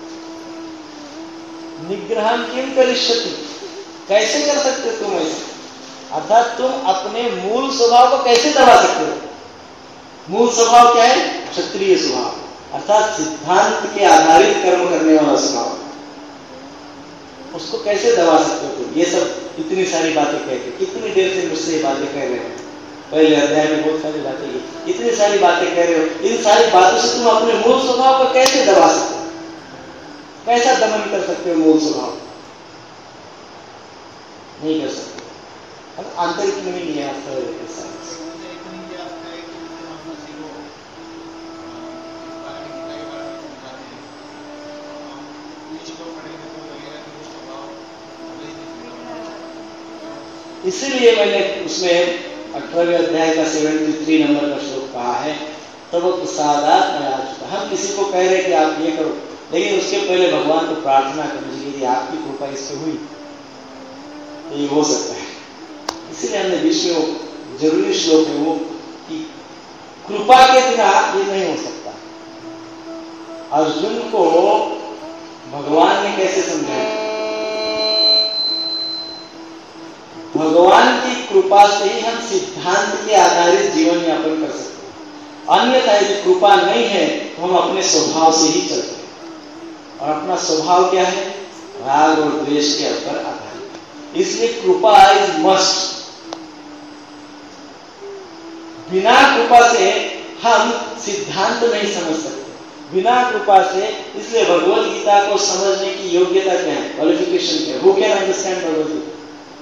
निग्रहण किम करिष्यति, कैसे कर सकते तुम ऐसे? अर्थात तुम अपने मूल स्वभाव को कैसे दबा सकते हो? मूल स्वभाव क्या है? क्षत्रिय स्वभाव, अर्थात सिद्धांत के आधारित कर्म करने वाला स्वभाव। उसको कैसे दबा सकते हो तुम? ये सब इतनी सारी बातें कहते, कितनी देर से मुझसे ये बातें कह रहे हो, पहले अध्याय में बहुत सारी बातें की, इतनी सारी बातें कह रहे हो, इन सारी बातों से तुम अपने मूल स्वभाव को कैसे दबा सकते हो? कैसा दमन कर सकते हो मूल स्वभाव? नहीं कर सकते। आंतरिक में नहीं है ऐसा। इसीलिए मैंने उसमें अठारहवें अध्याय का तिहत्तर नंबर का श्लोक कहा है, तब प्रसादात मया। हम किसी को कह रहे कि आप ये करो, लेकिन उसके पहले भगवान को प्रार्थना करनी चाहिए यदि आपकी कृपा इस पे हुई तो ये हो सकता है। इसीलिए हमने बीच में वो जरूरी श्लोक है वो कि कृपा के बिना ये नहीं हो सकता। अर्जुन को भगवान ने कैसे समझाया? भगवान की कृपा से ही हम सिद्धांत के आधारित जीवन यापन कर सकते हैं। अन्यथा यदि कृपा नहीं है तो हम अपने स्वभाव से ही चलते हैं, और अपना स्वभाव क्या है? राग और द्वेष के ऊपर आधारित। इसलिए कृपा इज मस्ट। बिना कृपा से हम सिद्धांत नहीं समझ सकते, बिना कृपा से। इसलिए भगवत गीता को समझने की योग्यता क्या है? क्वालिफिकेशन क्या है? Who can understand Bhagavad Gita?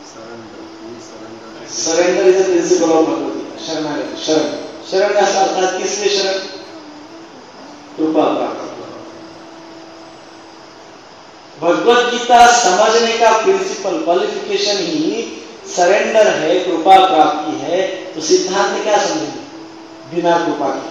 Surrender is the principle of Bhagavad Gita. शरणागति, शरण। शरण का अर्थात किस लिए शरण? कृपा प्राप्त। भगवत गीता समझने का प्रिंसिपल क्वालिफिकेशन ही सरेंडर है, कृपा प्राप्ति है। तो सिद्धांत क्या समझेंगे बिना कृपा के?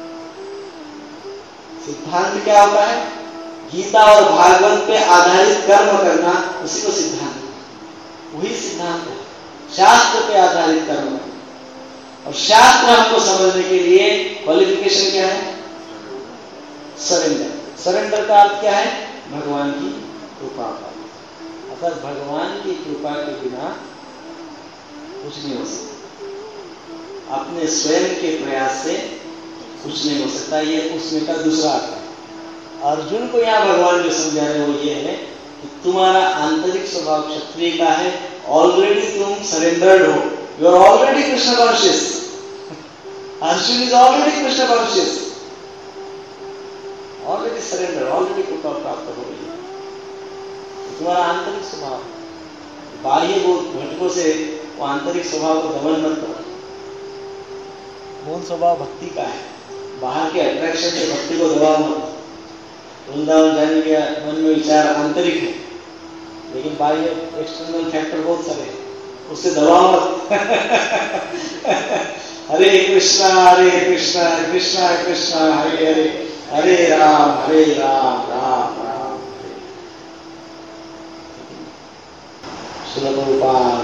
सिद्धांत क्या होता है? गीता और भागवत पे आधारित कर्म करना, उसी को सिद्धांत, वही सिद्धांत है। शास्त्र पे आधारित कर्म करना। और शास्त्र हमको समझने के लिए क्वालिफिकेशन क्या है? सरेंडर। सरेंडर का अर्थ क्या है? भगवान की कृपा। अर्थात भगवान की कृपा के बिना कुछ नहीं हो सकता। अपने स्वयं के प्रयास से कुछ नहीं हो सकता। ये उसमें का दूसरा अर्थ है। अर्जुन को यहाँ भगवान जो समझा रहे वो ये है कि तुम्हारा आंतरिक स्वभाव क्षत्रिय का है, ऑलरेडी तुम सरेंडर्ड हो, you are already Krishna conscious. Arjun is already Krishna conscious, already surrender, already कृपा प्राप्त हो गई। तुम्हारा आंतरिक स्वभाव, बाह्य घटकों से वो आंतरिक स्वभाव को दमन मत करो। मूल स्वभाव भक्ति का है, बाहर के अट्रैक्शन से भक्ति को दबाव मत। वृंदावन जाने के मन में विचार आंतरिक है, लेकिन बाह्य एक्सटर्नल फैक्टर बहुत सारे हैं, उससे दबाव मत। हरे कृष्णा हरे कृष्णा कृष्णा कृष्णा हरे हरे, हरे राम हरे राम राम राम हरे। श्रील प्रभुपाद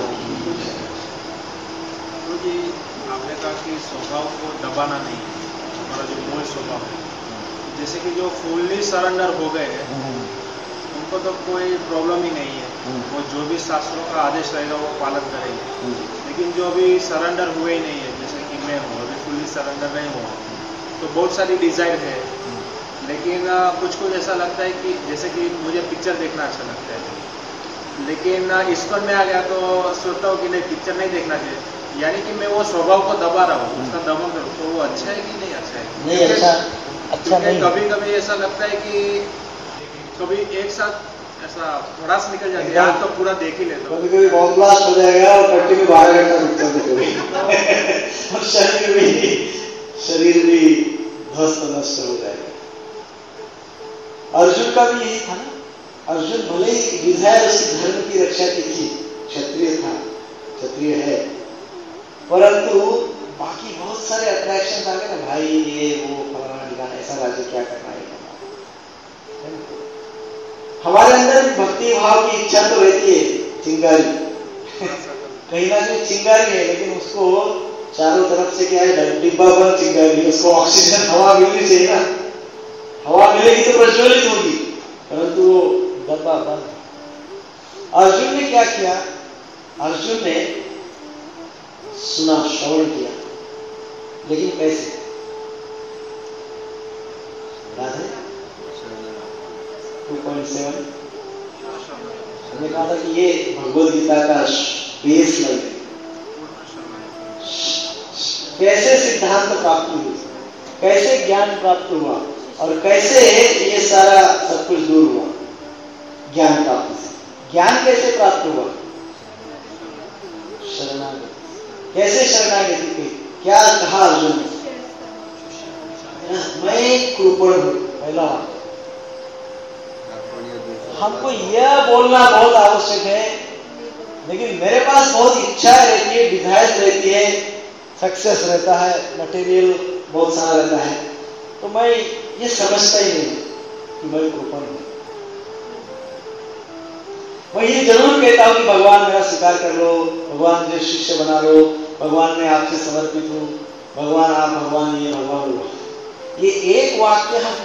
जी, आपने कहा कि स्वभाव को दबाना नहीं है, हमारा जो मूल स्वभाव है। जैसे कि जो फुल्ली सरेंडर हो गए हैं उनको तो कोई प्रॉब्लम ही नहीं है, वो जो भी शास्त्रों का आदेश रहेगा वो पालन करेंगे। लेकिन जो अभी सरेंडर हुए ही नहीं है, जैसे कि मैं हूँ, अभी फुल्ली सरेंडर नहीं हुआ, तो बहुत सारी डिजायर है। लेकिन कुछ कुछ ऐसा लगता है कि जैसे कि मुझे पिक्चर देखना अच्छा लगता है, लेकिन इस्कॉन में आ गया तो सोचता हूँ कि नहीं, पिक्चर नहीं देखना चाहिए। यानी कि मैं वो स्वभाव को दबा रहा हूँ, उसका दमन करूँ, तो वो अच्छा है कि नहीं अच्छा है? नहीं अच्छा, अच्छा नहीं। कभी कभी ऐसा लगता है कि कभी एक साथ ऐसा भड़ास निकल जाती है, आज तो पूरा देख ही लेता हूँ। कभी कभी बॉम्ब ब्लास्ट हो जाएगा और कंटिन्यू बारह घंटा पिक्चर देखेंगे और शरीर भी शरीर भी ध्वस्त नष्ट हो जाएगा। अर्जुन का भी यही था ना। अर्जुन भले ही डिजायर उसकी धर्म की रक्षा की थी, क्षत्रिय था, क्षत्रिय है, परंतु बाकी बहुत सारे अट्रैक्शन आ गए ना, भाई ये वो फलाना ठिकाना, ऐसा राज्य क्या करना है। हमारे अंदर भी भक्ति भाव की इच्छा तो रहती है, चिंगारी कहीं ना कहीं चिंगारी है, लेकिन उसको चारों तरफ से क्या है, डिब्बा बंद चिंगारी, उसको ऑक्सीजन हवा मिलनी चाहिए ना। हवा मिलेगी तो प्रज्वलित होगी, परंतु वो डब्बा बंद। अर्जुन ने क्या किया? अर्जुन ने सुना, श्रवण किया, लेकिन कैसे? राधे टू पॉइंट सेवन हमने कहा था कि ये भगवद गीता का बेस लाइन है। कैसे सिद्धांत प्राप्त हुई, कैसे ज्ञान प्राप्त हुआ, और कैसे ये सारा सब कुछ दूर हुआ ज्ञान प्राप्ति से। ज्ञान कैसे प्राप्त हुआ? शरणागति। कैसे शरणागति की? क्या कहा अर्जुन ने? मैं कृपण हूं, पहला। हमको यह बोलना बहुत आवश्यक है, लेकिन मेरे पास बहुत इच्छा रहती है, डिजायर रहती है, सक्सेस रहता है, मटेरियल बहुत सारा रहता है, तो मैं ये समझता ही नहीं। कि मैं कृपण हूं। मैं ये जरूर कहता हूं कि भगवान मेरा स्वीकार कर लो, भगवान मुझे शिष्य बना लो, भगवान मैं आपसे समर्पित हूं, भगवान आप, भगवान ये, भगवान वो। ये एक वाक्य हम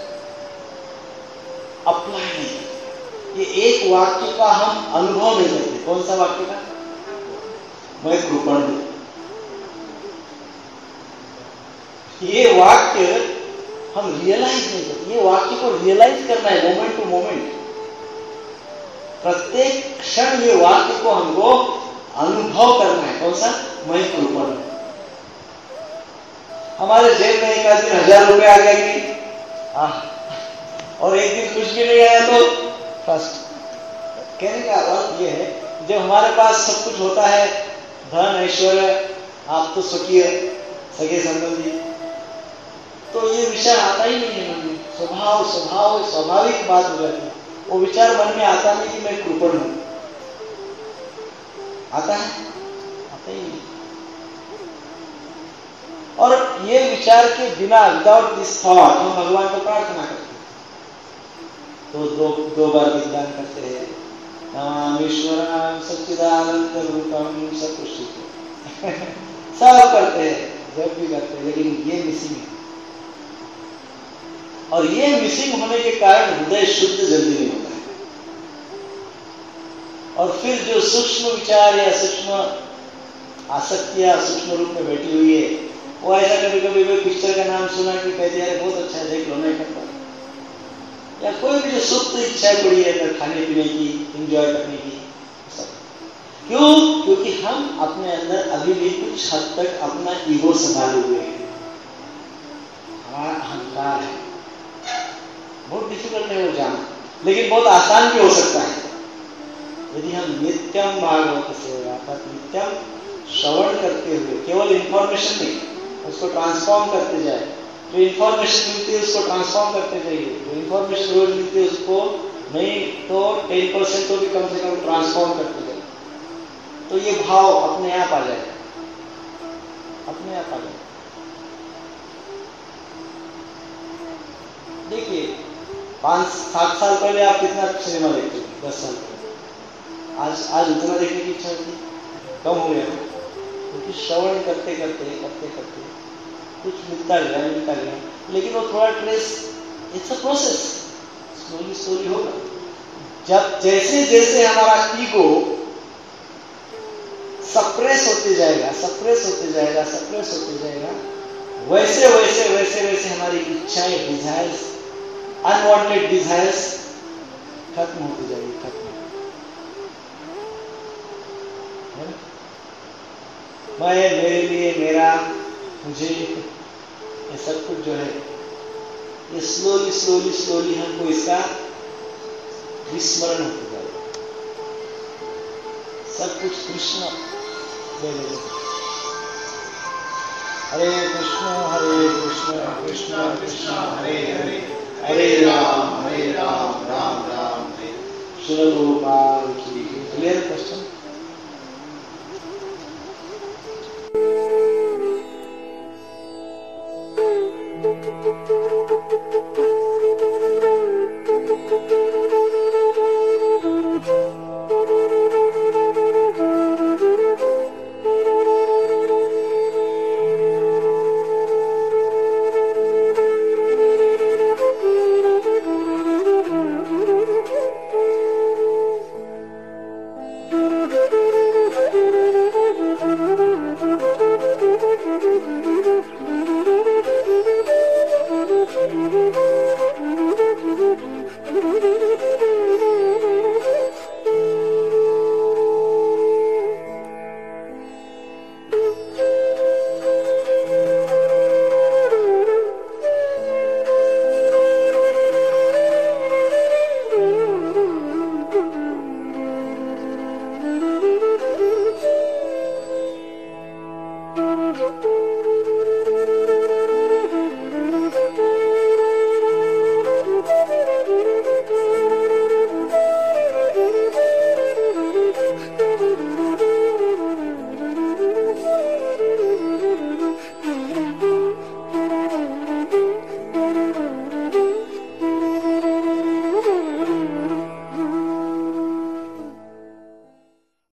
अप्लाई नहीं करते, ये एक वाक्य का हम अनुभव नहीं करते। कौन सा वाक्य का? मैं कृपण हूं। ये वाक्य हम रियलाइज नहीं करते। ये वाक्य को रियलाइज करना है मोमेंट टू मोमेंट। प्रत्येक क्षण ये वाक्य को हमको अनुभव करना है। कौन सा? मैं कृपण हूं। हमारे जेब में एक आदमी हजार रुपए आ गया कि हाँ, और एक दिन कुछ भी नहीं आया तो फर्स्ट। कहने का अर्थ ये है, जब हमारे पास सब कुछ होता है, धन ऐश्वर्य, आप तो स्वकीय सगे संबंधी, तो ये विचार आता ही नहीं है मन में। स्वभाव स्वभाव स्वाभाविक बात हो जाती है। वो विचार मन में आता नहीं कि मैं कृपण हूं। आता है? आता ही नहीं। और ये विचार के बिना, विदाउट दिस थॉट, हम भगवान को प्रार्थना करते हैं। तो दो दो बार विज्ञान करते हैं, ईश्वरम सच्चिदानंद रूपम सकुशित सब करते हैं, जब भी करते हैं, लेकिन ये मिसिंग है। और ये मिसिंग होने के कारण हृदय शुद्ध जल्दी नहीं होता है। और फिर जो सूक्ष्म विचार या सूक्ष्म आसक्तियां सूक्ष्म रूप में बैठी हुई है, वो ऐसा कभी कभी कोई पिक्चर का नाम सुना कि कहते हैं बहुत अच्छा है, देख लो, नहीं करता। या कोई भी जो सुप्त इच्छा पड़ी है अगर खाने पीने की, एंजॉय करने की, सब। क्यों? क्योंकि हम अपने अंदर अभी भी कुछ हद तक अपना ईगो संभाले हुए हैं, हमारा अहंकार है। बहुत डिफिकल्ट है वो जाना, लेकिन बहुत आसान भी हो सकता है यदि हम नित्यम भागवत से अर्थात नित्यम श्रवण करते हुए, केवल इंफॉर्मेशन नहीं, उसको ट्रांसफॉर्म करते जाए। जो इंफॉर्मेशन मिलती है उसको ट्रांसफॉर्म करते जाइए। जो इंफॉर्मेशन रोज मिलती है उसको नहीं तो टेन परसेंट तो भी कम से कम ट्रांसफॉर्म करते जाइए, तो ये भाव अपने आप आ जाएगा, अपने आप आ जाएगा। देखिए, पांच सात साल पहले आप कितना सिनेमा देखते थे? दस साल पहले। आज आज उतना देखने की इच्छा होती कम हो गया, क्योंकि श्रवण करते करते करते करते कुछ मिलता गया मिलता गया लेकिन वो थोड़ा trace, it's a process, slowly slowly होगा। जब जैसे जैसे हमारा ईगो सप्रेस होते जाएगा सप्रेस होते जाएगा सप्रेस होते जाएगा वैसे वैसे वैसे वैसे हमारी इच्छाएं, डिजायर्स, अनवांटेड डिजायर्स खत्म होती जाएगी, खत्म। मैं, मेरे लिए, मेरा, मुझे, ये सब कुछ जो है, ये स्लोली स्लोली स्लोली हमको इसका विस्मरण होते जाएगा। सब कुछ कृष्ण ले ले। हरे कृष्ण हरे कृष्ण कृष्ण कृष्ण हरे हरे, हरे राम हरे राम राम राम हरे। श्री गोपाल की। Clear question?